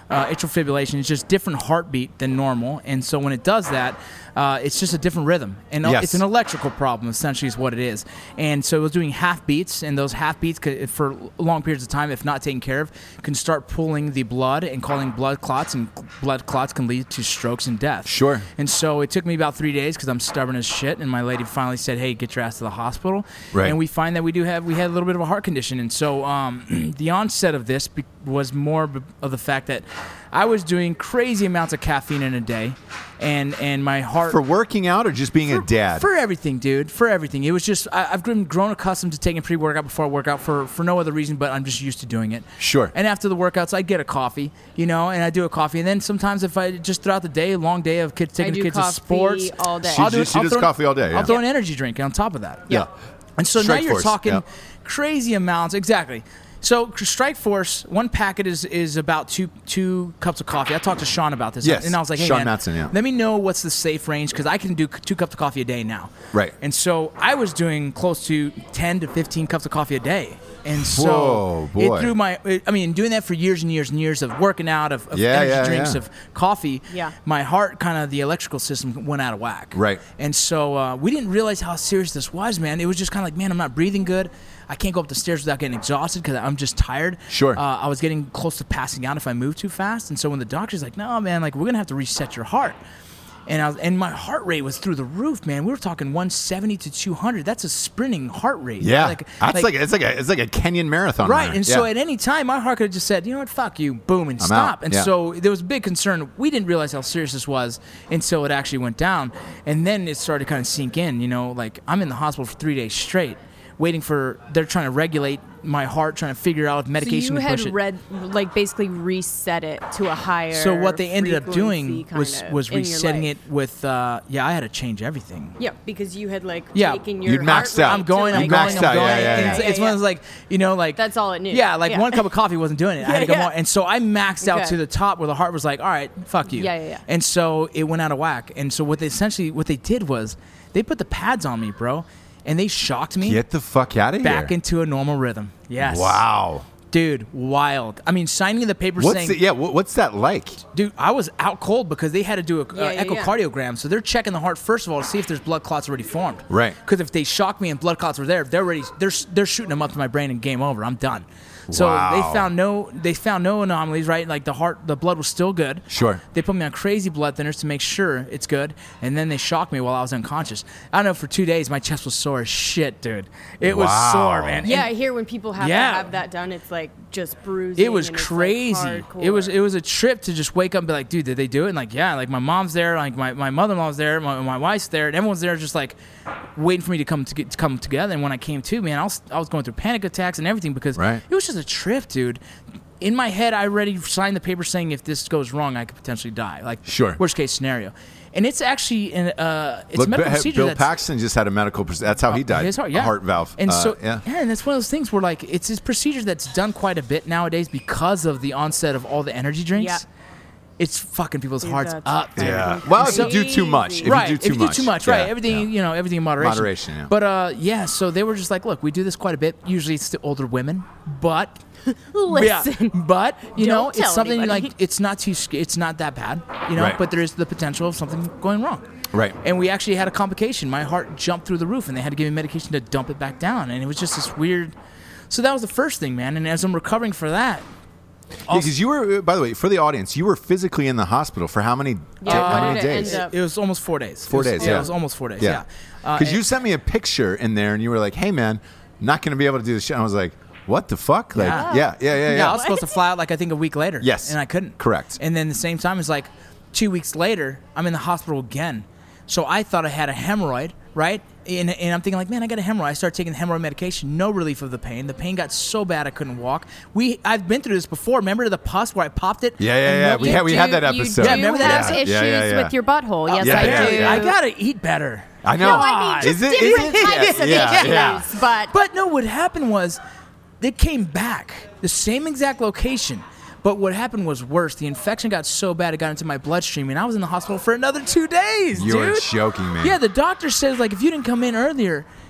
[SPEAKER 4] uh, atrial fibrillation. It's just different heartbeat than normal, and so when it does that, uh, it's just a different rhythm, and
[SPEAKER 3] Yes.
[SPEAKER 4] it's an electrical problem essentially is what it is. And so it was doing half beats, and those half beats could, for long periods of time, if not taken care of, can start pulling the blood and causing blood clots, and blood clots can lead to strokes and death.
[SPEAKER 3] Sure.
[SPEAKER 4] And so it took me about three days because I'm stubborn as shit, and my lady finally said, "Hey, get your ass to the hospital."
[SPEAKER 3] Right.
[SPEAKER 4] And we find that we do have we had a little bit of a heart condition, and so um, the onset of this be- was more b- of the fact that I was doing crazy amounts of caffeine in a day, and and my heart
[SPEAKER 3] For working out or just being a dad?
[SPEAKER 4] for everything, dude. For everything. It was just I, I've grown, grown accustomed to taking pre-workout before I work out for for no other reason, but I'm just used to doing it.
[SPEAKER 3] Sure.
[SPEAKER 4] And after the workouts, I get a coffee, you know, and I do a coffee, and then sometimes if I just throughout the day, a long day of kids taking
[SPEAKER 5] do
[SPEAKER 4] the kids to
[SPEAKER 5] coffee
[SPEAKER 4] sports,
[SPEAKER 5] all day.
[SPEAKER 3] She
[SPEAKER 4] I'll do,
[SPEAKER 3] just- she
[SPEAKER 4] I'll
[SPEAKER 3] does
[SPEAKER 4] throw-
[SPEAKER 3] coffee all day, yeah.
[SPEAKER 4] I'll throw an energy drink on top of that.
[SPEAKER 3] Yeah.
[SPEAKER 4] And so
[SPEAKER 3] Strike
[SPEAKER 4] now you're
[SPEAKER 3] Force,
[SPEAKER 4] talking
[SPEAKER 3] yeah.
[SPEAKER 4] crazy amounts. Exactly. So Strike Force, one packet is, is about two two cups of coffee. I talked to Sean about this,
[SPEAKER 3] Yes,
[SPEAKER 4] and I was like, "Hey,
[SPEAKER 3] Sean
[SPEAKER 4] man,
[SPEAKER 3] Matson, yeah.
[SPEAKER 4] let me know what's the safe range because I can do c- two cups of coffee a day now."
[SPEAKER 3] Right.
[SPEAKER 4] And so I was doing close to ten to fifteen cups of coffee a day, and so
[SPEAKER 3] Whoa, boy.
[SPEAKER 4] it threw my. It, I mean, doing that for years and years and years of working out, of, of
[SPEAKER 3] Yeah,
[SPEAKER 4] energy
[SPEAKER 3] yeah,
[SPEAKER 4] drinks,
[SPEAKER 3] yeah.
[SPEAKER 4] of coffee.
[SPEAKER 5] Yeah.
[SPEAKER 4] My heart, kind of the electrical system went out of whack.
[SPEAKER 3] Right.
[SPEAKER 4] And so uh, we didn't realize how serious this was, man. It was just kind of like, man, I'm not breathing good. I can't go up the stairs without getting exhausted because I'm just tired.
[SPEAKER 3] Sure.
[SPEAKER 4] Uh, I was getting close to passing out if I moved too fast. And so when the doctor's like, no, man, like we're going to have to reset your heart. And I was, and my heart rate was through the roof, man. We were talking one seventy to two hundred. That's a sprinting heart rate.
[SPEAKER 3] Yeah.
[SPEAKER 4] Like,
[SPEAKER 3] That's like, it's like a it's like a Kenyan marathon.
[SPEAKER 4] Right,
[SPEAKER 3] runner.
[SPEAKER 4] and so
[SPEAKER 3] Yeah.
[SPEAKER 4] at any time, my heart could have just said, you know what, fuck you, boom, and
[SPEAKER 3] I'm
[SPEAKER 4] stop.
[SPEAKER 3] out,
[SPEAKER 4] And
[SPEAKER 3] yeah.
[SPEAKER 4] so there was a big concern. We didn't realize how serious this was until it actually went down. And then it started to kind of sink in, you know, like I'm in the hospital for three days straight, waiting for, they're trying to regulate my heart, trying to figure out if medication
[SPEAKER 5] so you
[SPEAKER 4] to
[SPEAKER 5] had
[SPEAKER 4] push it.
[SPEAKER 5] read, like basically reset it to a higher.
[SPEAKER 4] So what they ended up doing
[SPEAKER 5] frequency kind
[SPEAKER 4] was
[SPEAKER 5] of
[SPEAKER 4] was
[SPEAKER 5] in your
[SPEAKER 4] resetting
[SPEAKER 5] life.
[SPEAKER 4] it with, uh, yeah, I had to change everything.
[SPEAKER 5] Yeah, because you had like
[SPEAKER 4] Yeah.
[SPEAKER 5] taken your
[SPEAKER 3] You'd
[SPEAKER 5] heart
[SPEAKER 3] maxed out.
[SPEAKER 5] rate
[SPEAKER 4] I'm going,
[SPEAKER 5] to,
[SPEAKER 4] I'm
[SPEAKER 3] You
[SPEAKER 5] like,
[SPEAKER 4] going,
[SPEAKER 3] maxed
[SPEAKER 4] I'm
[SPEAKER 3] out,
[SPEAKER 4] going.
[SPEAKER 3] yeah, yeah,
[SPEAKER 4] And
[SPEAKER 3] yeah.
[SPEAKER 4] it's, it's one of those like, you know, like
[SPEAKER 5] That's all it knew.
[SPEAKER 4] Yeah, like
[SPEAKER 5] Yeah.
[SPEAKER 4] one cup of coffee wasn't doing it. I had to go
[SPEAKER 5] Yeah, yeah.
[SPEAKER 4] more. And so I maxed out
[SPEAKER 5] Okay.
[SPEAKER 4] to the top where the heart was like, all right, fuck you.
[SPEAKER 5] Yeah, yeah, yeah.
[SPEAKER 4] And so it went out of whack. And so what they essentially, what they did was they put the pads on me, bro, and they shocked me
[SPEAKER 3] Get the fuck out of here.
[SPEAKER 4] back into a normal rhythm. Yes.
[SPEAKER 3] Wow.
[SPEAKER 4] Dude, wild. I mean, signing the paper
[SPEAKER 3] What's
[SPEAKER 4] saying,
[SPEAKER 3] the, yeah? What, what's that like?
[SPEAKER 4] dude, I was out cold because they had to do a
[SPEAKER 5] Yeah,
[SPEAKER 4] uh,
[SPEAKER 5] yeah, yeah.
[SPEAKER 4] echocardiogram. So they're checking the heart first of all to see if there's blood clots already formed.
[SPEAKER 3] Right.
[SPEAKER 4] Because if they shock me and blood clots were there, they're already they're they're shooting them up to my brain and game over. I'm done. So
[SPEAKER 3] Wow.
[SPEAKER 4] they found no they found no anomalies, right? Like the heart, the blood was still good.
[SPEAKER 3] Sure.
[SPEAKER 4] They put me on crazy blood thinners to make sure it's good, and then they shocked me while I was unconscious. I don't know, for two days my chest was sore as shit, dude. It was
[SPEAKER 3] Wow.
[SPEAKER 4] sore, man.
[SPEAKER 5] Yeah,
[SPEAKER 4] And
[SPEAKER 5] I hear when people have
[SPEAKER 4] Yeah.
[SPEAKER 5] to have that done, it's like just bruising.
[SPEAKER 4] it was
[SPEAKER 5] and it's, like,
[SPEAKER 4] crazy. it was
[SPEAKER 5] hardcore.
[SPEAKER 4] it was a trip to just wake up and be like, dude, did they do it? And like, yeah, like my mom's there, like my, my mother-in-law was there, my, my wife's there, and everyone's there just like waiting for me to come to, get, to come together. And when I came to, man, I was I was going through panic attacks and everything because
[SPEAKER 3] Right.
[SPEAKER 4] it was just a trip, dude. In my head, I already signed the paper saying if this goes wrong, I could potentially die. Like,
[SPEAKER 3] Sure.
[SPEAKER 4] worst case scenario. And it's actually an uh, it's
[SPEAKER 3] Look,
[SPEAKER 4] a medical
[SPEAKER 3] Bill
[SPEAKER 4] procedure
[SPEAKER 3] Bill
[SPEAKER 4] that's,
[SPEAKER 3] Paxton just had a medical. proce- That's how he died.
[SPEAKER 4] his heart,
[SPEAKER 3] A
[SPEAKER 4] yeah.
[SPEAKER 3] heart valve.
[SPEAKER 4] And
[SPEAKER 3] Uh,
[SPEAKER 4] so,
[SPEAKER 3] yeah.
[SPEAKER 4] and that's one of those things where like it's this procedure that's done quite a bit nowadays because of the onset of all the energy drinks.
[SPEAKER 5] Yeah.
[SPEAKER 4] It's fucking people's
[SPEAKER 5] Dude,
[SPEAKER 4] hearts
[SPEAKER 5] that's
[SPEAKER 4] up, dude.
[SPEAKER 3] Yeah. Well, if you do too much, if
[SPEAKER 4] right,
[SPEAKER 3] you do too
[SPEAKER 4] if you
[SPEAKER 3] much,
[SPEAKER 4] do too much, right?
[SPEAKER 3] yeah,
[SPEAKER 4] Everything,
[SPEAKER 3] yeah.
[SPEAKER 4] you know, everything in moderation.
[SPEAKER 3] Moderation, yeah.
[SPEAKER 4] But uh, yeah. So they were just like, look, we do this quite a bit. Usually, it's to older women, but
[SPEAKER 5] Listen.
[SPEAKER 4] yeah, but you know,
[SPEAKER 5] Don't
[SPEAKER 4] it's
[SPEAKER 5] tell
[SPEAKER 4] something
[SPEAKER 5] anybody.
[SPEAKER 4] like it's not too, sc- it's not that bad, you know.
[SPEAKER 3] Right.
[SPEAKER 4] But there is the potential of something going wrong.
[SPEAKER 3] Right.
[SPEAKER 4] And we actually had a complication. My heart jumped through the roof, and they had to give me medication to dump it back down, and it was just this weird. So that was the first thing, man. And as I'm recovering for that,
[SPEAKER 3] Because you were, by the way, for the audience, you were physically in the hospital for how many?
[SPEAKER 5] Yeah,
[SPEAKER 3] how
[SPEAKER 5] when
[SPEAKER 3] many
[SPEAKER 5] did it
[SPEAKER 3] days?
[SPEAKER 5] end up?
[SPEAKER 4] it was almost four days.
[SPEAKER 3] Four
[SPEAKER 4] It was-
[SPEAKER 3] days, yeah.
[SPEAKER 4] It was almost four days. Yeah. Uh,
[SPEAKER 3] Because you
[SPEAKER 4] and-
[SPEAKER 3] sent me a picture in there, and you were like, "Hey, man, not going to be able to do this shit." And I was like, "What the fuck?" Like,
[SPEAKER 4] Yeah.
[SPEAKER 3] yeah, yeah, yeah, yeah.
[SPEAKER 4] Yeah, I was supposed to fly out like I think a week later.
[SPEAKER 3] Yes.
[SPEAKER 4] And I couldn't.
[SPEAKER 3] Correct.
[SPEAKER 4] And then the same time it's like two weeks later, I'm in the hospital again. So I thought I had a hemorrhoid, right? And, and I'm thinking like, man, I got a hemorrhoid. I started taking hemorrhoid medication, no relief of the pain. The pain got so bad I couldn't walk. We I've been through this before. Remember the pus where I popped it?
[SPEAKER 3] Yeah, yeah,
[SPEAKER 4] And
[SPEAKER 3] yeah.
[SPEAKER 4] nobody-
[SPEAKER 3] We
[SPEAKER 5] You
[SPEAKER 3] had we had
[SPEAKER 5] do-
[SPEAKER 3] that episode.
[SPEAKER 5] You
[SPEAKER 4] Yeah,
[SPEAKER 5] do
[SPEAKER 4] remember
[SPEAKER 5] have
[SPEAKER 4] that?
[SPEAKER 5] issues
[SPEAKER 3] Yeah, yeah, yeah.
[SPEAKER 5] with your butthole. Yes,
[SPEAKER 3] Yeah,
[SPEAKER 5] I
[SPEAKER 3] yeah,
[SPEAKER 5] do.
[SPEAKER 3] yeah.
[SPEAKER 4] I gotta eat better.
[SPEAKER 3] I know.
[SPEAKER 5] No, I mean,
[SPEAKER 3] Is
[SPEAKER 5] just
[SPEAKER 3] it- is
[SPEAKER 5] different
[SPEAKER 3] it?
[SPEAKER 5] types of
[SPEAKER 3] Yeah,
[SPEAKER 5] issues.
[SPEAKER 3] yeah.
[SPEAKER 5] But,
[SPEAKER 4] But no, what happened was they came back, the same exact location. But what happened was worse. The infection got so bad it got into my bloodstream, and I was in the hospital for another two days,
[SPEAKER 3] You're
[SPEAKER 4] dude.
[SPEAKER 3] joking, man.
[SPEAKER 4] Yeah, the doctor says like if you didn't come in earlier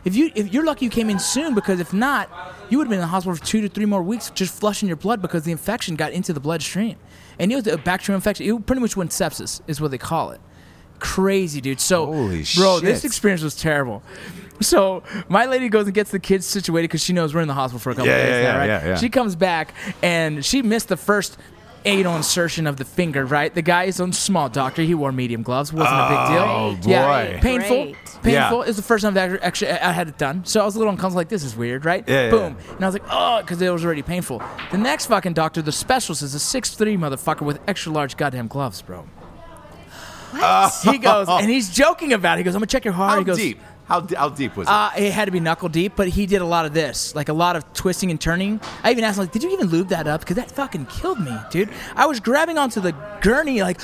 [SPEAKER 4] if you if you're lucky you came in soon, because if not, you would have been in the hospital for two to three more weeks just flushing your blood because the infection got into the bloodstream, and it was a bacterial infection. It pretty much went sepsis, is what they call it. Crazy, dude. So,
[SPEAKER 3] Holy
[SPEAKER 4] bro,
[SPEAKER 3] shit.
[SPEAKER 4] this experience was terrible. So my lady goes and gets the kids situated because she knows we're in the hospital for a couple
[SPEAKER 3] Yeah,
[SPEAKER 4] days
[SPEAKER 3] yeah,
[SPEAKER 4] now,
[SPEAKER 3] yeah,
[SPEAKER 4] right?
[SPEAKER 3] yeah, yeah.
[SPEAKER 4] She comes back and she missed the first anal insertion of the finger, right? The guy is a small doctor. He wore medium gloves. Wasn't a big deal.
[SPEAKER 3] Oh, boy.
[SPEAKER 4] Yeah, painful.
[SPEAKER 5] Great.
[SPEAKER 4] Painful.
[SPEAKER 3] Yeah.
[SPEAKER 4] It was the first time I've actually I had it done. So I was a little uncomfortable, like, this is weird, right?
[SPEAKER 3] Yeah, yeah,
[SPEAKER 4] Boom.
[SPEAKER 3] yeah.
[SPEAKER 4] And I was like, oh, because it was already painful. The next fucking doctor, the specialist, is a six three motherfucker with extra large goddamn gloves, bro. He goes, and he's joking about it. He goes, I'm going to check your heart.
[SPEAKER 3] How
[SPEAKER 4] he goes,
[SPEAKER 3] deep? How, d- how deep was it?
[SPEAKER 4] Uh, it had to be knuckle deep, but he did a lot of this, like a lot of twisting and turning. I even asked him, like, did you even lube that up? Because that fucking killed me, dude. I was grabbing onto the gurney, like,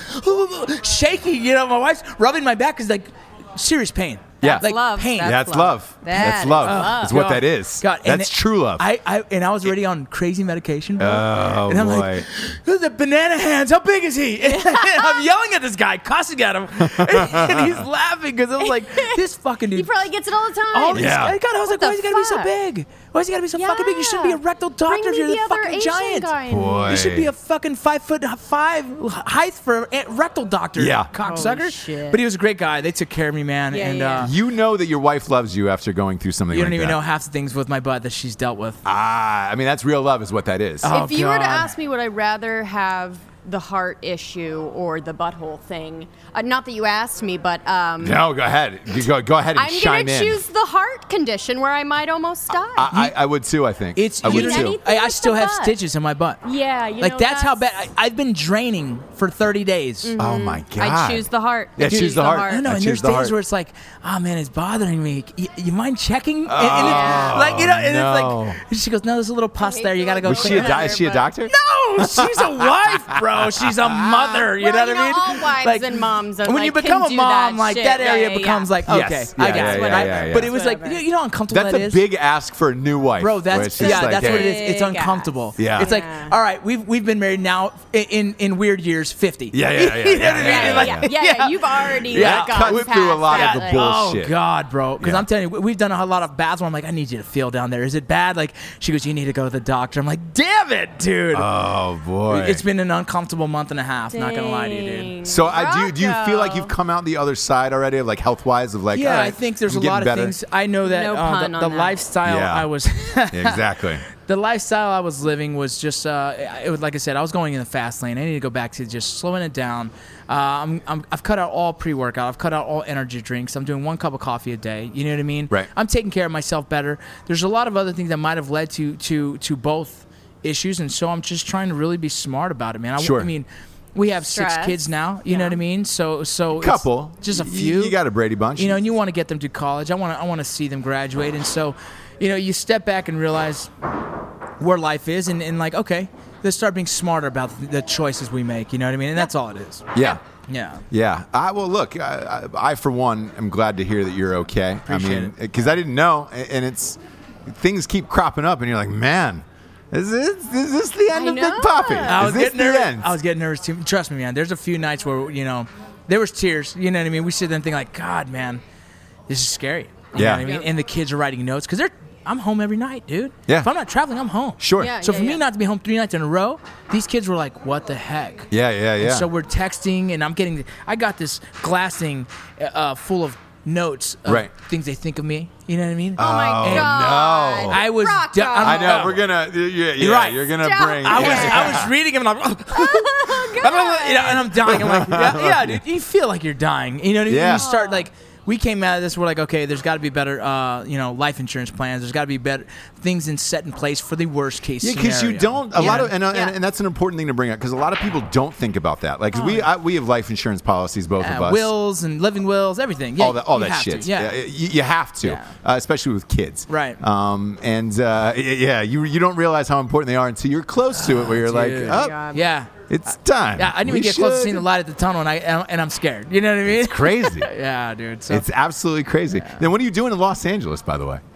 [SPEAKER 4] shaking, you know, my wife's rubbing my back because, like, serious pain.
[SPEAKER 3] Yeah.
[SPEAKER 4] like
[SPEAKER 5] love.
[SPEAKER 4] pain.
[SPEAKER 5] That's
[SPEAKER 3] That's
[SPEAKER 5] love.
[SPEAKER 3] love.
[SPEAKER 5] That
[SPEAKER 3] That's
[SPEAKER 5] is
[SPEAKER 3] love.
[SPEAKER 5] love.
[SPEAKER 3] That's what
[SPEAKER 4] God.
[SPEAKER 3] that is.
[SPEAKER 4] God, and
[SPEAKER 3] That's
[SPEAKER 4] it-
[SPEAKER 3] true love.
[SPEAKER 4] I, I and I was already on crazy medication, bro.
[SPEAKER 3] Oh,
[SPEAKER 4] and I'm
[SPEAKER 3] boy.
[SPEAKER 4] like, the banana hands, how big is he? And I'm yelling at this guy, cussing at him, and he's laughing because I was like, this fucking dude.
[SPEAKER 5] He probably gets it all the time.
[SPEAKER 4] All these,
[SPEAKER 3] Yeah.
[SPEAKER 4] I, God, I was like,
[SPEAKER 5] What
[SPEAKER 4] why is he
[SPEAKER 5] the
[SPEAKER 4] gotta be so
[SPEAKER 5] fuck?
[SPEAKER 4] big? Why is he gotta be so fucking big? You should be a rectal doctor
[SPEAKER 5] Bring
[SPEAKER 4] if
[SPEAKER 5] me
[SPEAKER 4] you're
[SPEAKER 5] the
[SPEAKER 4] the
[SPEAKER 5] other
[SPEAKER 4] fucking
[SPEAKER 5] Asian
[SPEAKER 4] giant.
[SPEAKER 5] guy.
[SPEAKER 3] Boy.
[SPEAKER 4] You should be a fucking five foot five height for a rectal doctor.
[SPEAKER 3] Yeah.
[SPEAKER 4] cocksucker.
[SPEAKER 5] Holy shit.
[SPEAKER 4] But he was a great guy. They took care of me, man.
[SPEAKER 5] Yeah,
[SPEAKER 4] and
[SPEAKER 5] yeah.
[SPEAKER 4] Uh,
[SPEAKER 3] You know that your wife loves you after going through something
[SPEAKER 4] you
[SPEAKER 3] like
[SPEAKER 4] don't even
[SPEAKER 3] that.
[SPEAKER 4] know half the things with my butt that she's dealt with.
[SPEAKER 3] Ah, I mean, that's real love is what that is.
[SPEAKER 4] Oh,
[SPEAKER 5] If you were to
[SPEAKER 4] God.
[SPEAKER 5] ask me, would I rather have the heart issue or the butthole thing? Uh, not that you asked me, but um,
[SPEAKER 3] No, go ahead. You go, go ahead and
[SPEAKER 5] I'm
[SPEAKER 3] chime
[SPEAKER 5] gonna
[SPEAKER 3] in.
[SPEAKER 5] choose the heart condition where I might almost die.
[SPEAKER 3] I, I, I would too, I think.
[SPEAKER 4] It's
[SPEAKER 3] I
[SPEAKER 4] you
[SPEAKER 3] would
[SPEAKER 4] don't
[SPEAKER 3] too.
[SPEAKER 5] anything
[SPEAKER 4] I, I
[SPEAKER 5] with
[SPEAKER 4] still
[SPEAKER 5] the
[SPEAKER 4] have
[SPEAKER 5] butt.
[SPEAKER 4] stitches in my butt.
[SPEAKER 5] yeah, you
[SPEAKER 4] like
[SPEAKER 5] know,
[SPEAKER 4] that's, how bad. I, I've been draining for thirty days.
[SPEAKER 3] Oh, my God.
[SPEAKER 5] I choose the heart.
[SPEAKER 3] Yeah,
[SPEAKER 5] I
[SPEAKER 3] choose the heart.
[SPEAKER 4] I know,
[SPEAKER 3] I
[SPEAKER 4] and
[SPEAKER 3] choose
[SPEAKER 4] there's
[SPEAKER 3] the
[SPEAKER 4] days
[SPEAKER 3] heart.
[SPEAKER 4] where it's like, oh man, it's bothering me. You, you mind checking? And, and
[SPEAKER 3] Oh,
[SPEAKER 4] it's like, you know, and
[SPEAKER 3] no.
[SPEAKER 4] it's like, she goes, no, there's a little pus
[SPEAKER 5] hate
[SPEAKER 4] there. You gotta go.
[SPEAKER 5] going
[SPEAKER 3] Was she
[SPEAKER 4] clean
[SPEAKER 3] a,
[SPEAKER 4] it
[SPEAKER 3] di-
[SPEAKER 4] up."
[SPEAKER 3] is she a
[SPEAKER 5] but-
[SPEAKER 3] doctor?
[SPEAKER 4] No, she's a wife, bro. She's a mother. You
[SPEAKER 5] Well,
[SPEAKER 4] know
[SPEAKER 5] you
[SPEAKER 4] what I mean?
[SPEAKER 5] know, all wives and moms are
[SPEAKER 4] when
[SPEAKER 5] like,
[SPEAKER 4] you
[SPEAKER 5] can
[SPEAKER 4] become a
[SPEAKER 5] do
[SPEAKER 4] mom,
[SPEAKER 5] that
[SPEAKER 4] like
[SPEAKER 5] shit.
[SPEAKER 4] that
[SPEAKER 5] Yeah,
[SPEAKER 4] area
[SPEAKER 5] yeah,
[SPEAKER 4] becomes
[SPEAKER 5] yeah.
[SPEAKER 4] like,
[SPEAKER 3] Yes.
[SPEAKER 4] okay,
[SPEAKER 3] Yeah,
[SPEAKER 4] I
[SPEAKER 3] yeah,
[SPEAKER 4] guess.
[SPEAKER 3] yeah,
[SPEAKER 4] right?
[SPEAKER 3] yeah, yeah.
[SPEAKER 4] But it was like,
[SPEAKER 5] Whatever.
[SPEAKER 4] you know how uncomfortable
[SPEAKER 3] That's
[SPEAKER 4] that
[SPEAKER 3] a
[SPEAKER 4] is?
[SPEAKER 3] big ask for a new wife.
[SPEAKER 4] Bro,
[SPEAKER 3] where
[SPEAKER 4] that's
[SPEAKER 3] it's just
[SPEAKER 4] yeah,
[SPEAKER 3] like,
[SPEAKER 4] that's
[SPEAKER 3] hey,
[SPEAKER 4] what it is. It's
[SPEAKER 5] Big
[SPEAKER 4] uncomfortable.
[SPEAKER 5] ass.
[SPEAKER 3] Yeah.
[SPEAKER 4] It's like,
[SPEAKER 5] Yeah.
[SPEAKER 4] all right, we've we've been married now in in, in weird years, fifty.
[SPEAKER 3] Yeah, yeah, yeah,
[SPEAKER 4] You know what I
[SPEAKER 3] yeah,
[SPEAKER 4] mean?
[SPEAKER 5] Yeah,
[SPEAKER 4] Like,
[SPEAKER 5] yeah, yeah, yeah. You've already
[SPEAKER 4] Yeah.
[SPEAKER 5] like,
[SPEAKER 3] Cut
[SPEAKER 5] gone
[SPEAKER 3] through a
[SPEAKER 5] past
[SPEAKER 3] lot of
[SPEAKER 5] that,
[SPEAKER 3] the
[SPEAKER 5] like-
[SPEAKER 3] bullshit.
[SPEAKER 4] Oh God, bro! Because
[SPEAKER 3] Yeah.
[SPEAKER 4] I'm telling you, we- we've done a lot of baths where I'm like, I need you to feel down there. Is it bad? Like she goes, you need to go to the doctor. I'm like, damn it, dude.
[SPEAKER 3] Oh, boy.
[SPEAKER 4] It's been an uncomfortable month and a half. Not gonna lie to you, dude.
[SPEAKER 5] Dang.
[SPEAKER 3] So I do. Do you feel like
[SPEAKER 5] Rocco.
[SPEAKER 3] you've come out the other side already, of like health wise, of like?
[SPEAKER 4] Yeah,
[SPEAKER 3] all right,
[SPEAKER 4] I think there's
[SPEAKER 3] I'm
[SPEAKER 4] a
[SPEAKER 3] getting
[SPEAKER 4] lot of
[SPEAKER 3] better.
[SPEAKER 4] things. I know that
[SPEAKER 5] No
[SPEAKER 4] uh,
[SPEAKER 5] pun
[SPEAKER 4] the,
[SPEAKER 5] on
[SPEAKER 4] the
[SPEAKER 5] that.
[SPEAKER 4] lifestyle
[SPEAKER 3] Yeah.
[SPEAKER 4] I was.
[SPEAKER 3] Yeah, exactly.
[SPEAKER 4] The lifestyle I was living was just, uh, it was like I said, I was going in the fast lane. I need to go back to just slowing it down. Uh, I'm, I'm, I've cut out all pre-workout. I've cut out all energy drinks. I'm doing one cup of coffee a day. You know what I mean?
[SPEAKER 3] Right.
[SPEAKER 4] I'm taking care of myself better. There's a lot of other things that might have led to to to both issues, and so I'm just trying to really be smart about it, man. I,
[SPEAKER 3] Sure.
[SPEAKER 4] I mean, we have six
[SPEAKER 5] Stress.
[SPEAKER 4] kids now. You know
[SPEAKER 5] Yeah.
[SPEAKER 4] what I mean? So so it's
[SPEAKER 3] Couple,
[SPEAKER 4] just a
[SPEAKER 3] Y-
[SPEAKER 4] few.
[SPEAKER 3] You got a Brady Bunch.
[SPEAKER 4] You know, and you want to get them to college. I want to I want to see them graduate, and so, you know, you step back and realize where life is, and, and like, okay, let's start being smarter about the choices we make. You know what I mean? And that's all it is.
[SPEAKER 3] Yeah.
[SPEAKER 4] Yeah.
[SPEAKER 3] Yeah. I well, look. I, I, I for one am glad to hear that you're okay.
[SPEAKER 4] Appreciate
[SPEAKER 3] I mean,
[SPEAKER 4] it.
[SPEAKER 3] because I didn't know, a- and it's things keep cropping up, and you're like, man, is this is this the end
[SPEAKER 5] I
[SPEAKER 3] of Big
[SPEAKER 5] know.
[SPEAKER 3] Poppy?
[SPEAKER 4] I
[SPEAKER 3] Is
[SPEAKER 4] was
[SPEAKER 3] this
[SPEAKER 4] getting
[SPEAKER 3] the
[SPEAKER 4] nervous.
[SPEAKER 3] end?
[SPEAKER 4] I was getting nervous too. Trust me, man. There's a few nights where, you know, there was tears. You know what I mean? We sit there and think like, God, man, this is scary. You
[SPEAKER 3] Yeah.
[SPEAKER 4] know what I mean? And the kids are writing notes because they're. I'm home every night, dude.
[SPEAKER 3] Yeah.
[SPEAKER 4] If I'm not traveling, I'm home.
[SPEAKER 3] Sure.
[SPEAKER 5] Yeah.
[SPEAKER 4] So for me
[SPEAKER 5] yeah.
[SPEAKER 4] not to be home three nights in a row, these kids were like, "What the heck?"
[SPEAKER 3] Yeah, yeah,
[SPEAKER 4] And
[SPEAKER 3] yeah.
[SPEAKER 4] so we're texting, and I'm getting. I got this glass thing uh, full of notes of
[SPEAKER 3] Right.
[SPEAKER 4] things they think of me. You know what I mean?
[SPEAKER 5] Oh my
[SPEAKER 3] Oh,
[SPEAKER 5] god!
[SPEAKER 3] no.
[SPEAKER 4] I was
[SPEAKER 5] Rocco.
[SPEAKER 4] d- I'm-
[SPEAKER 3] I know
[SPEAKER 4] Oh.
[SPEAKER 3] we're gonna. Yeah, yeah,
[SPEAKER 4] You're right.
[SPEAKER 3] You're gonna
[SPEAKER 5] Stop.
[SPEAKER 3] bring.
[SPEAKER 4] I was
[SPEAKER 3] yeah.
[SPEAKER 4] I was reading him and I'm,
[SPEAKER 5] Oh, God.
[SPEAKER 4] you know, and I'm dying. I'm like, yeah, yeah, dude, you feel like you're dying. You know what I mean?
[SPEAKER 3] Yeah.
[SPEAKER 4] You start like. We came out of this. We're like, okay, there's got to be better, uh, you know, life insurance plans. There's got to be better things in set in place for the worst case
[SPEAKER 3] Yeah,
[SPEAKER 4] scenario.
[SPEAKER 3] because you don't. A
[SPEAKER 4] Yeah.
[SPEAKER 3] lot of, and, uh,
[SPEAKER 5] Yeah.
[SPEAKER 3] and and that's an important thing to bring up because a lot of people don't think about that. Like 'cause we I, we have life insurance policies, both
[SPEAKER 4] Yeah,
[SPEAKER 3] of us.
[SPEAKER 4] wills and living wills, everything. Yeah,
[SPEAKER 3] all that, all
[SPEAKER 4] you
[SPEAKER 3] that
[SPEAKER 4] have to.
[SPEAKER 3] shit.
[SPEAKER 4] Yeah.
[SPEAKER 3] you, you have to,
[SPEAKER 4] Yeah.
[SPEAKER 3] uh, especially with kids.
[SPEAKER 4] Right.
[SPEAKER 3] Um, and uh, y- yeah, you you don't realize how important they are until you're close to it, where you're like,
[SPEAKER 4] dude.
[SPEAKER 3] oh,
[SPEAKER 5] God.
[SPEAKER 4] Yeah.
[SPEAKER 3] it's time.
[SPEAKER 4] Yeah, I didn't
[SPEAKER 3] We
[SPEAKER 4] even get close to
[SPEAKER 3] should."
[SPEAKER 4] seeing the light at the tunnel, and I and I'm scared. You know what I mean?
[SPEAKER 3] It's crazy.
[SPEAKER 4] Yeah, dude. So
[SPEAKER 3] It's absolutely crazy. Then what are you doing in Los Angeles, by the way?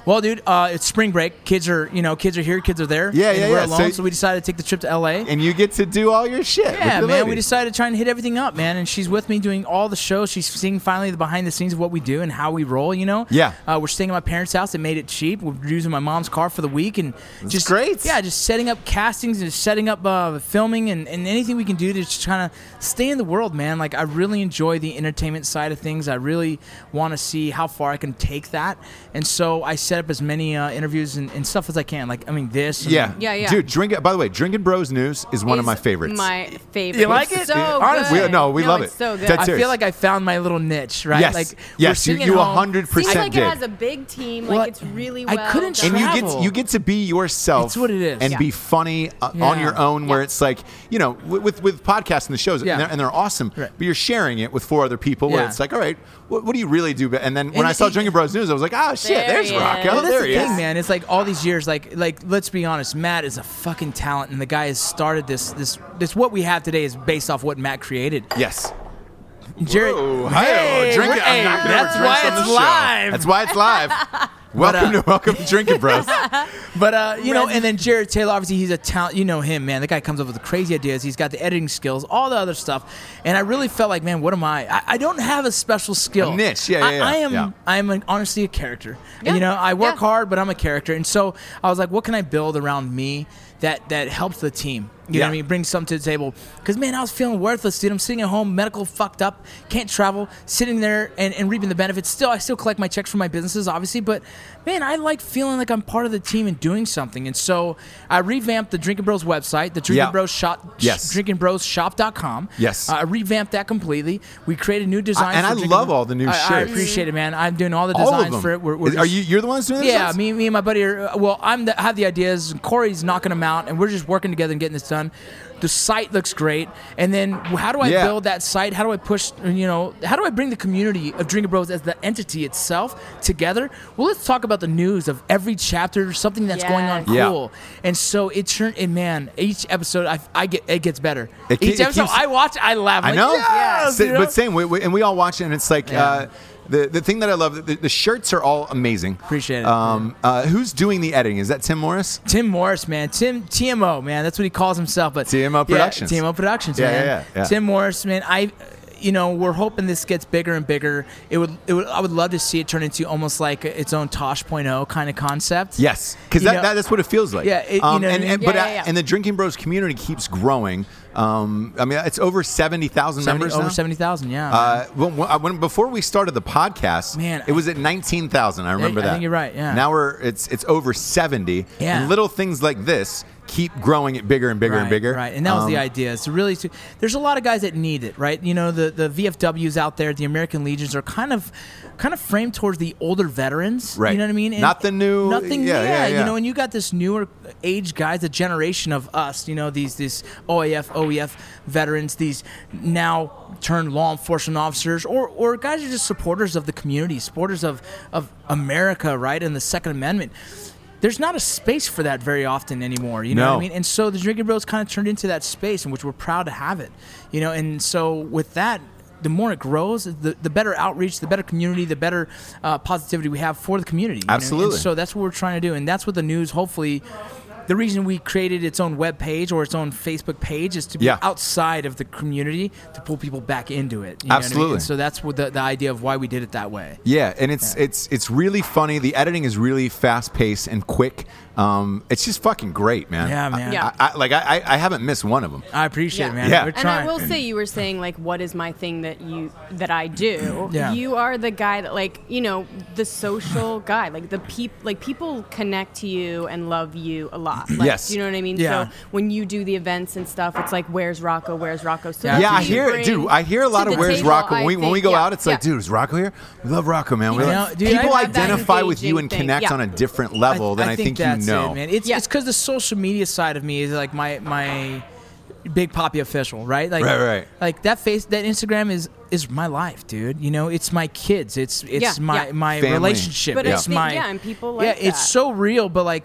[SPEAKER 4] Well, dude, uh, it's spring break. Kids are, you know, kids are here. Kids are there.
[SPEAKER 3] Yeah,
[SPEAKER 4] and
[SPEAKER 3] yeah,
[SPEAKER 4] we're
[SPEAKER 3] yeah.
[SPEAKER 4] alone,
[SPEAKER 3] So-
[SPEAKER 4] so we decided to take the trip to L A.
[SPEAKER 3] And you get to do all your shit.
[SPEAKER 4] Yeah,
[SPEAKER 3] with the
[SPEAKER 4] man.
[SPEAKER 3] lady.
[SPEAKER 4] We decided to try and hit everything up, man. And she's with me doing all the shows. She's seeing finally the behind the scenes of what we do and how we roll. You know.
[SPEAKER 3] Yeah.
[SPEAKER 4] Uh, we're staying at my parents' house. They made it cheap. We're using my mom's car for the week and just
[SPEAKER 3] great.
[SPEAKER 4] Yeah, just setting up castings and just setting up uh, filming and, and anything we can do to just kind of stay in the world, man. Like I really enjoy the entertainment side of things. I really want to see how far I can take that, and so I set up as many uh, interviews and, and stuff as I can. Like I mean, this. And,
[SPEAKER 3] Yeah.
[SPEAKER 5] Yeah, yeah.
[SPEAKER 3] Dude, drink. By the way, Drinking Bros News is one of
[SPEAKER 5] Is
[SPEAKER 3] my favorites.
[SPEAKER 5] My favorite.
[SPEAKER 4] You like
[SPEAKER 5] It's
[SPEAKER 4] it?
[SPEAKER 5] So
[SPEAKER 4] Honestly.
[SPEAKER 5] good.
[SPEAKER 3] We- no, we love
[SPEAKER 5] it's
[SPEAKER 3] it.
[SPEAKER 5] so good.
[SPEAKER 3] Dead
[SPEAKER 4] I
[SPEAKER 3] serious.
[SPEAKER 4] feel like I found my little niche, right?
[SPEAKER 3] Yes.
[SPEAKER 4] Like
[SPEAKER 3] Yes,
[SPEAKER 4] we're
[SPEAKER 3] you-
[SPEAKER 4] singing
[SPEAKER 3] you
[SPEAKER 4] home.
[SPEAKER 3] one hundred percent
[SPEAKER 5] Seems like
[SPEAKER 3] did.
[SPEAKER 5] it has a big team.
[SPEAKER 4] Well,
[SPEAKER 5] Like it's really
[SPEAKER 4] I
[SPEAKER 5] well.
[SPEAKER 4] couldn't
[SPEAKER 5] done.
[SPEAKER 3] and you get
[SPEAKER 4] travel.
[SPEAKER 3] you get to be yourself.
[SPEAKER 4] It's what it is.
[SPEAKER 3] and
[SPEAKER 5] Yeah.
[SPEAKER 3] be funny uh,
[SPEAKER 4] Yeah.
[SPEAKER 3] on your own. Where
[SPEAKER 5] Yeah.
[SPEAKER 3] it's like you know, with with, with podcasts and the shows,
[SPEAKER 4] Yeah.
[SPEAKER 3] and, they're, and they're awesome.
[SPEAKER 4] Right.
[SPEAKER 3] But you're sharing it with four other people. Where
[SPEAKER 4] Yeah.
[SPEAKER 3] it's like, all right, what, what do you really do? And then when
[SPEAKER 4] And
[SPEAKER 3] I saw
[SPEAKER 4] it-
[SPEAKER 3] Drinking Bros News, I was like, oh shit,
[SPEAKER 5] There
[SPEAKER 3] there's
[SPEAKER 5] he
[SPEAKER 3] Rocco.
[SPEAKER 5] is.
[SPEAKER 4] Well, that's
[SPEAKER 3] there
[SPEAKER 4] the
[SPEAKER 3] he
[SPEAKER 4] thing,
[SPEAKER 3] is.
[SPEAKER 4] man. It's like all these years, like like let's be honest, Matt is a fucking talent, and the guy has started this this this what we have today is based off what Matt created.
[SPEAKER 3] Yes.
[SPEAKER 4] Jared,
[SPEAKER 3] Whoa,
[SPEAKER 4] hey,
[SPEAKER 3] hi-oh, drink
[SPEAKER 4] we're-
[SPEAKER 3] it. I'm
[SPEAKER 4] hey,
[SPEAKER 3] knocking over
[SPEAKER 4] that's
[SPEAKER 3] drinks
[SPEAKER 4] why
[SPEAKER 3] on the
[SPEAKER 4] it's
[SPEAKER 3] show.
[SPEAKER 4] live.
[SPEAKER 3] That's why it's live. welcome
[SPEAKER 4] uh,
[SPEAKER 3] to welcome to Drinking Bros.
[SPEAKER 4] But uh, you know, and then Jared Taylor, obviously, he's a talent. You know him, man. The guy comes up with the crazy ideas. He's got the editing skills, all the other stuff. And I really felt like, man, what am I? I, I don't have a special skill.
[SPEAKER 3] A niche, yeah, yeah,
[SPEAKER 4] I,
[SPEAKER 3] yeah,
[SPEAKER 4] I am.
[SPEAKER 3] yeah.
[SPEAKER 4] I am an, honestly a character.
[SPEAKER 5] Yeah,
[SPEAKER 4] You know, I work
[SPEAKER 5] yeah.
[SPEAKER 4] hard, but I'm a character. And so I was like, what can I build around me that that helps the team? You know
[SPEAKER 3] Yeah.
[SPEAKER 4] what I mean? Bring something to the table. Because, man, I was feeling worthless, dude. I'm sitting at home, medical fucked up, can't travel, sitting there and, and reaping the benefits. Still, I still collect my checks from my businesses, obviously. But, man, I like feeling like I'm part of the team and doing something. And so I revamped the Drinking Bros website, the Drinking
[SPEAKER 3] Yeah.
[SPEAKER 4] Bros shop,
[SPEAKER 3] Yes.
[SPEAKER 4] drinking bros shop dot com.
[SPEAKER 3] Yes.
[SPEAKER 4] Uh, I revamped that completely. We created new designs.
[SPEAKER 3] I- and
[SPEAKER 4] for
[SPEAKER 3] I
[SPEAKER 4] Drinking
[SPEAKER 3] love
[SPEAKER 4] Bros.
[SPEAKER 3] all the new
[SPEAKER 4] I, I
[SPEAKER 3] shirts.
[SPEAKER 4] appreciate it, man. I'm doing all the
[SPEAKER 3] All
[SPEAKER 4] designs
[SPEAKER 3] of them.
[SPEAKER 4] for it. We're, we're
[SPEAKER 3] Is- are
[SPEAKER 4] just-
[SPEAKER 3] you you're the ones doing this?
[SPEAKER 4] yeah, me, me and my buddy are. Well, I'm the, have the ideas. And Corey's knocking them out, and we're just working together and getting this done. The site looks great, and then how do I
[SPEAKER 3] Yeah.
[SPEAKER 4] build that site? How do I push? You know, how do I bring the community of Drinking Bros as the entity itself together? Well, let's talk about the news of every chapter, something that's going on
[SPEAKER 5] Yes.
[SPEAKER 3] Yeah.
[SPEAKER 4] cool. And so it turned. And man, each episode I, I get it gets better.
[SPEAKER 3] It ke-
[SPEAKER 4] each
[SPEAKER 3] it
[SPEAKER 4] episode
[SPEAKER 3] keeps-
[SPEAKER 4] I watch, I laugh.
[SPEAKER 3] I
[SPEAKER 4] I'm
[SPEAKER 3] know.
[SPEAKER 4] Like, yes,
[SPEAKER 3] Sa-
[SPEAKER 4] you know?
[SPEAKER 3] But same, we, we, and we all watch it, and it's like
[SPEAKER 4] Yeah.
[SPEAKER 3] uh, the the thing that I love. The, the shirts are all amazing.
[SPEAKER 4] Appreciate it.
[SPEAKER 3] Um, uh, who's doing the editing? Is that Tim Morris?
[SPEAKER 4] Tim Morris, man. Tim T M O, man. That's what he calls himself. But
[SPEAKER 3] T M O Productions.
[SPEAKER 4] Yeah, T M O Productions,
[SPEAKER 3] Yeah,
[SPEAKER 4] man.
[SPEAKER 3] yeah, yeah, yeah.
[SPEAKER 4] Tim Morris, man. I, you know, we're hoping this gets bigger and bigger. It would, it would. I would love to see it turn into almost like its own Tosh point oh kind of concept.
[SPEAKER 3] Yes, because
[SPEAKER 4] You
[SPEAKER 3] that,
[SPEAKER 4] know-
[SPEAKER 3] that, that's what it feels like.
[SPEAKER 4] Yeah, it- you know
[SPEAKER 3] um,
[SPEAKER 4] what I
[SPEAKER 3] and,
[SPEAKER 4] mean?
[SPEAKER 3] and but
[SPEAKER 5] Yeah,
[SPEAKER 3] uh,
[SPEAKER 5] yeah, yeah.
[SPEAKER 3] and the Drinking Bros community keeps growing. Um, I mean, it's over seventy thousand
[SPEAKER 4] seventy,
[SPEAKER 3] members
[SPEAKER 4] over
[SPEAKER 3] now.
[SPEAKER 4] seventy thousand. Yeah.
[SPEAKER 3] Uh, when, when, when before we started the podcast,
[SPEAKER 4] Man,
[SPEAKER 3] it was at nineteen thousand. I remember
[SPEAKER 4] I
[SPEAKER 3] that.
[SPEAKER 4] think you're right, yeah.
[SPEAKER 3] Now we're it's it's over seventy.
[SPEAKER 4] Yeah.
[SPEAKER 3] And little things like this keep growing it bigger and bigger
[SPEAKER 4] right,
[SPEAKER 3] and bigger.
[SPEAKER 4] Right, and that was the
[SPEAKER 3] Um,
[SPEAKER 4] idea. Is to really, to, there's a lot of guys that need it, right? You know, the the V F Ws out there, the American Legions are kind of, kind of framed towards the older veterans.
[SPEAKER 3] Right.
[SPEAKER 4] You know what I mean?
[SPEAKER 3] Not the new-
[SPEAKER 4] Nothing.
[SPEAKER 3] yeah, yeah, yeah.
[SPEAKER 4] You know, and you got this newer age guys, the generation of us. You know, these these O A F, O E F veterans, these now turned law enforcement officers, or or guys who are just supporters of the community, supporters of of America, right, and the Second Amendment. There's not a space for that very often anymore, you know
[SPEAKER 3] No.
[SPEAKER 4] what I mean? And so the Drinking Bros kind of turned into that space in which we're proud to have it, you know. And so with that, the more it grows, the, the better outreach, the better community, the better uh, positivity we have for the community. you know?
[SPEAKER 3] Absolutely.
[SPEAKER 4] And so that's what we're trying to do, and that's what the news, hopefully. The reason we created its own web page or its own Facebook page is to be
[SPEAKER 3] Yeah.
[SPEAKER 4] outside of the community to pull people back into it. You know what I mean?
[SPEAKER 3] Absolutely.
[SPEAKER 4] And so that's what the, the idea of why we did it that way.
[SPEAKER 3] Yeah, and it's it's it's really funny. The editing is really fast paced and quick. Um, it's just fucking great, man.
[SPEAKER 4] Yeah, man.
[SPEAKER 3] I,
[SPEAKER 5] Yeah.
[SPEAKER 3] I, I, like I, I I haven't missed one of them.
[SPEAKER 4] I appreciate
[SPEAKER 5] Yeah.
[SPEAKER 4] it, man.
[SPEAKER 3] Yeah.
[SPEAKER 4] We're
[SPEAKER 5] And I
[SPEAKER 4] trying.
[SPEAKER 5] will say, you were saying like, what is my thing that you that I do?
[SPEAKER 4] Yeah.
[SPEAKER 5] You are the guy that like, you know, the social guy. Like the peop like people connect to you and love you a lot. Like,
[SPEAKER 3] Yes.
[SPEAKER 5] do you know what I mean?
[SPEAKER 4] Yeah.
[SPEAKER 5] So when you do the events and stuff, it's like, where's Rocco? Where's Rocco? So
[SPEAKER 4] Yeah,
[SPEAKER 5] that's
[SPEAKER 3] Yeah,
[SPEAKER 5] what
[SPEAKER 3] I
[SPEAKER 5] you
[SPEAKER 3] hear,
[SPEAKER 5] bring
[SPEAKER 3] dude. I hear a lot
[SPEAKER 5] to
[SPEAKER 3] of
[SPEAKER 5] the
[SPEAKER 3] where's
[SPEAKER 5] table,
[SPEAKER 3] Rocco.
[SPEAKER 5] I
[SPEAKER 3] When we, when we
[SPEAKER 5] think.
[SPEAKER 3] go
[SPEAKER 5] Yeah.
[SPEAKER 3] out, it's like,
[SPEAKER 5] Yeah.
[SPEAKER 3] dude, is Rocco here? We love Rocco, man. We
[SPEAKER 4] You
[SPEAKER 3] love-
[SPEAKER 4] know, dude,
[SPEAKER 3] people
[SPEAKER 4] I- I-
[SPEAKER 3] identify with you and
[SPEAKER 5] engaging thing.
[SPEAKER 3] connect
[SPEAKER 5] Yeah.
[SPEAKER 3] on a different level than I, think,
[SPEAKER 4] that's
[SPEAKER 3] you know.
[SPEAKER 4] it, man. It's
[SPEAKER 5] Yeah.
[SPEAKER 4] it's because the social media side of me is like my my big poppy official, right? Like,
[SPEAKER 3] Right, right.
[SPEAKER 4] Like that face, that Instagram is is my life, dude. You know, it's my kids. It's it's
[SPEAKER 5] Yeah,
[SPEAKER 4] my
[SPEAKER 5] yeah.
[SPEAKER 4] my
[SPEAKER 3] Family.
[SPEAKER 4] relationship.
[SPEAKER 5] But I
[SPEAKER 4] it's
[SPEAKER 5] think-
[SPEAKER 4] my
[SPEAKER 5] yeah, and people like
[SPEAKER 4] yeah. It's
[SPEAKER 5] that.
[SPEAKER 4] so real, but like.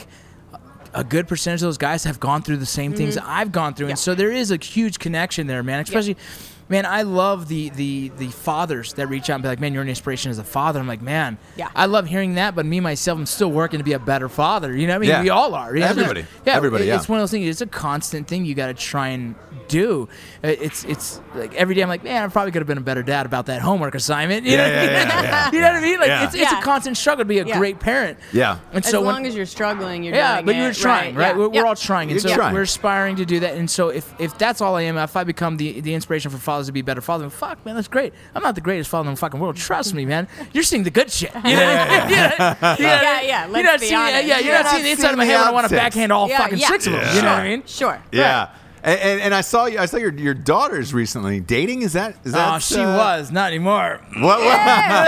[SPEAKER 4] A good percentage of those guys have gone through the same things I've gone through, and
[SPEAKER 5] Yeah.
[SPEAKER 4] so there is a huge connection there, man. Especially, man, I love the the the fathers that reach out and be like, man, you're an inspiration as a father. I'm like, man,
[SPEAKER 5] Yeah.
[SPEAKER 4] I love hearing that, but me myself, I'm still working to be a better father. You know what I mean?
[SPEAKER 3] Yeah.
[SPEAKER 4] We all are. You know?
[SPEAKER 3] Everybody.
[SPEAKER 4] Yeah,
[SPEAKER 3] Everybody,
[SPEAKER 4] it-
[SPEAKER 3] yeah.
[SPEAKER 4] It's one of those things. It's a constant thing you got to try and do. Uh, It's it's like every day I'm like, man, I probably could have been a better dad about that homework assignment. You
[SPEAKER 3] Yeah,
[SPEAKER 4] know,
[SPEAKER 3] yeah, yeah, yeah.
[SPEAKER 4] you know what I mean? Like
[SPEAKER 3] Yeah.
[SPEAKER 4] it's it's
[SPEAKER 5] Yeah.
[SPEAKER 4] a constant struggle to be a
[SPEAKER 5] Yeah.
[SPEAKER 4] great parent.
[SPEAKER 3] Yeah.
[SPEAKER 4] And
[SPEAKER 5] As
[SPEAKER 4] so when,
[SPEAKER 5] long as you're struggling, you're
[SPEAKER 4] yeah,
[SPEAKER 5] doing
[SPEAKER 4] but
[SPEAKER 5] it.
[SPEAKER 4] you're trying, right?
[SPEAKER 5] Yeah.
[SPEAKER 4] We're, we're
[SPEAKER 5] Yeah.
[SPEAKER 4] all trying, and
[SPEAKER 3] You're
[SPEAKER 4] so
[SPEAKER 3] trying.
[SPEAKER 4] we're aspiring to do that. And so if if that's all I am, if I become the the inspiration for fathers to be better fathers, fuck, man, that's great. I'm not the greatest father in the fucking world. Trust me, man. You're seeing the good shit. You know?
[SPEAKER 3] Yeah,
[SPEAKER 4] yeah,
[SPEAKER 5] Yeah, yeah,
[SPEAKER 4] You're
[SPEAKER 5] let's
[SPEAKER 4] not
[SPEAKER 5] be
[SPEAKER 4] seeing,
[SPEAKER 5] honest.
[SPEAKER 4] yeah, you're
[SPEAKER 5] You're
[SPEAKER 4] not
[SPEAKER 5] not
[SPEAKER 4] seeing the inside of my
[SPEAKER 3] seeing
[SPEAKER 4] head
[SPEAKER 3] the
[SPEAKER 4] when I want to
[SPEAKER 3] outside.
[SPEAKER 4] backhand all
[SPEAKER 5] Yeah,
[SPEAKER 4] fucking
[SPEAKER 5] yeah.
[SPEAKER 4] six of them.
[SPEAKER 3] Yeah.
[SPEAKER 4] You know what
[SPEAKER 5] Sure,
[SPEAKER 4] I mean?
[SPEAKER 5] Sure.
[SPEAKER 3] Yeah. And, and, and I saw you. I saw your your daughters recently dating. Is that? Is that?
[SPEAKER 4] Oh, she
[SPEAKER 3] uh,
[SPEAKER 4] was not anymore.
[SPEAKER 3] What? What,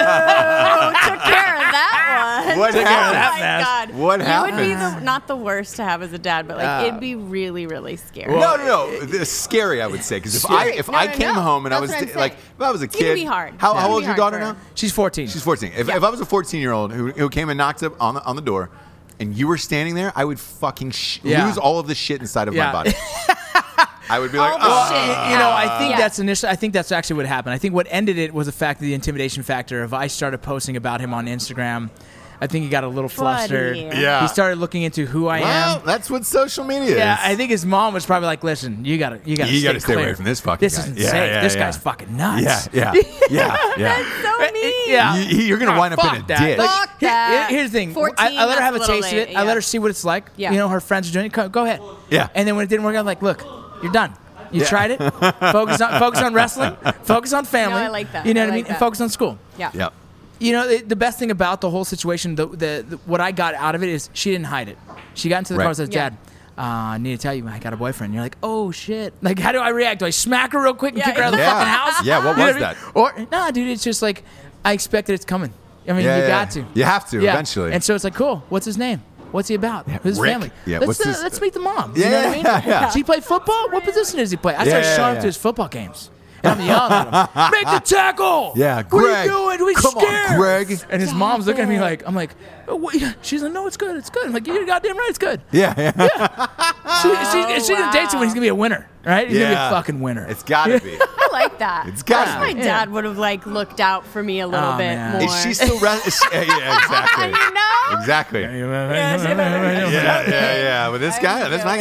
[SPEAKER 5] Oh, took care of that one.
[SPEAKER 3] What
[SPEAKER 5] oh
[SPEAKER 3] happened?
[SPEAKER 5] my God.
[SPEAKER 3] What
[SPEAKER 5] You would be
[SPEAKER 3] happened?
[SPEAKER 5] the, not the worst to have as a dad, but like
[SPEAKER 3] Uh,
[SPEAKER 5] it'd be really, really scary.
[SPEAKER 3] No, no, no. It's scary, I would say, because if I
[SPEAKER 5] Scary.
[SPEAKER 3] if
[SPEAKER 5] No,
[SPEAKER 3] I
[SPEAKER 5] no,
[SPEAKER 3] came
[SPEAKER 5] no.
[SPEAKER 3] home and I
[SPEAKER 5] That's
[SPEAKER 3] was
[SPEAKER 5] what I'm
[SPEAKER 3] like,
[SPEAKER 5] saying.
[SPEAKER 3] if I was a
[SPEAKER 5] It
[SPEAKER 3] kid,
[SPEAKER 5] can be hard.
[SPEAKER 3] How,
[SPEAKER 5] It
[SPEAKER 3] how
[SPEAKER 5] can
[SPEAKER 3] old
[SPEAKER 5] be
[SPEAKER 3] is your
[SPEAKER 5] hard
[SPEAKER 3] daughter
[SPEAKER 5] for-
[SPEAKER 3] now?
[SPEAKER 4] She's fourteen.
[SPEAKER 3] She's fourteen. If,
[SPEAKER 5] Yeah.
[SPEAKER 3] if I was a fourteen year old who, who came and knocked up on the on the door, and you were standing there, I would fucking sh-
[SPEAKER 4] Yeah.
[SPEAKER 3] lose all of the shit inside of
[SPEAKER 4] Yeah.
[SPEAKER 3] my body. I would be like,
[SPEAKER 5] All the
[SPEAKER 3] oh.
[SPEAKER 5] shit.
[SPEAKER 4] You know, I think
[SPEAKER 5] Yeah.
[SPEAKER 4] that's initially. I think that's actually what happened. I think what ended it was the fact of the intimidation factor of I started posting about him on Instagram. I think he got a little flustered.
[SPEAKER 5] Buddy.
[SPEAKER 3] Yeah.
[SPEAKER 4] He started looking into who I
[SPEAKER 3] Well,
[SPEAKER 4] am.
[SPEAKER 3] that's what social media
[SPEAKER 4] Yeah,
[SPEAKER 3] is.
[SPEAKER 4] I think his mom was probably like, "Listen, you gotta, you gotta,
[SPEAKER 3] You
[SPEAKER 4] stay
[SPEAKER 3] gotta stay
[SPEAKER 4] clear.
[SPEAKER 3] away from this fucking
[SPEAKER 4] This
[SPEAKER 3] guy.
[SPEAKER 4] isn't
[SPEAKER 3] Yeah,
[SPEAKER 4] safe.
[SPEAKER 3] yeah,
[SPEAKER 4] this
[SPEAKER 3] yeah.
[SPEAKER 4] guy's fucking nuts."
[SPEAKER 3] Yeah, yeah, yeah, yeah.
[SPEAKER 5] So mean.
[SPEAKER 4] Yeah,
[SPEAKER 3] You- you're gonna wind up in
[SPEAKER 4] fuck
[SPEAKER 3] a
[SPEAKER 4] that.
[SPEAKER 3] ditch.
[SPEAKER 4] Like,
[SPEAKER 5] Fuck
[SPEAKER 4] here-
[SPEAKER 5] that.
[SPEAKER 4] here's the thing. I,
[SPEAKER 5] fourteen,
[SPEAKER 4] I let her
[SPEAKER 5] that's
[SPEAKER 4] have
[SPEAKER 5] a
[SPEAKER 4] a
[SPEAKER 5] little
[SPEAKER 4] taste of it.
[SPEAKER 5] late,
[SPEAKER 4] I let
[SPEAKER 5] yeah.
[SPEAKER 4] her see what it's like.
[SPEAKER 5] Yeah.
[SPEAKER 4] You know, her friends are doing it. Go, go ahead.
[SPEAKER 3] Yeah.
[SPEAKER 4] And then when it didn't work out, I'm like, look, you're done. You
[SPEAKER 3] Yeah.
[SPEAKER 4] tried it. Focus on focus on wrestling. Focus on family.
[SPEAKER 5] No, I like that.
[SPEAKER 4] You know
[SPEAKER 5] I
[SPEAKER 4] what I
[SPEAKER 5] like
[SPEAKER 4] mean? And
[SPEAKER 5] that.
[SPEAKER 4] focus on school.
[SPEAKER 5] Yeah.
[SPEAKER 3] Yeah.
[SPEAKER 4] You know, the, the best thing about the whole situation, the, the, the what I got out of it is she didn't hide it. She got into the
[SPEAKER 3] Right.
[SPEAKER 4] car and said,
[SPEAKER 5] Yeah.
[SPEAKER 4] Dad, uh, I need to tell you, I got a boyfriend. You're like, oh, shit. Like, how do I react? Do I smack her real quick and
[SPEAKER 5] Yeah.
[SPEAKER 4] kick her out of the
[SPEAKER 3] Yeah.
[SPEAKER 4] fucking house?
[SPEAKER 3] Yeah, what
[SPEAKER 4] You know
[SPEAKER 3] was
[SPEAKER 4] I mean?
[SPEAKER 3] that?
[SPEAKER 4] Or, nah, dude, it's just like, I expected it's coming. I mean,
[SPEAKER 3] Yeah,
[SPEAKER 4] you
[SPEAKER 3] yeah.
[SPEAKER 4] got to.
[SPEAKER 3] You have to,
[SPEAKER 4] Yeah.
[SPEAKER 3] eventually.
[SPEAKER 4] And so it's like, cool. What's his name? What's he about? Who's his
[SPEAKER 3] Rick.
[SPEAKER 4] family?
[SPEAKER 3] Yeah,
[SPEAKER 4] Let's,
[SPEAKER 3] what's
[SPEAKER 4] uh,
[SPEAKER 3] his-
[SPEAKER 4] let's meet the mom.
[SPEAKER 3] Yeah,
[SPEAKER 4] you know what I mean?
[SPEAKER 3] yeah, yeah.
[SPEAKER 4] Does he play football? What position does he play? I
[SPEAKER 3] Yeah,
[SPEAKER 4] started
[SPEAKER 3] yeah,
[SPEAKER 4] showing up
[SPEAKER 3] yeah.
[SPEAKER 4] to his football games. And I'm yelling at him, make the tackle!
[SPEAKER 3] Yeah,
[SPEAKER 4] What
[SPEAKER 3] Greg.
[SPEAKER 4] are you doing? We
[SPEAKER 3] Come on,
[SPEAKER 4] scared.
[SPEAKER 3] Greg.
[SPEAKER 4] And his mom's looking at me like, I'm like, oh, wait. She's like, no, it's good, it's good. I'm like, you're goddamn right, it's good.
[SPEAKER 3] Yeah, yeah.
[SPEAKER 4] She, she, she's gonna date someone, he's gonna be a winner, right? He's gonna be
[SPEAKER 3] Yeah.
[SPEAKER 4] a fucking winner.
[SPEAKER 3] It's gotta be.
[SPEAKER 5] I like that.
[SPEAKER 3] It's gotta
[SPEAKER 5] I wish
[SPEAKER 3] be.
[SPEAKER 5] my dad would have like looked out for me a little
[SPEAKER 4] Oh,
[SPEAKER 5] bit
[SPEAKER 4] man.
[SPEAKER 5] more.
[SPEAKER 3] Is she still? Re- is she- yeah, yeah, exactly.
[SPEAKER 5] You know?
[SPEAKER 3] Exactly.
[SPEAKER 5] Yeah,
[SPEAKER 3] Yeah, yeah, yeah. With this guy, this my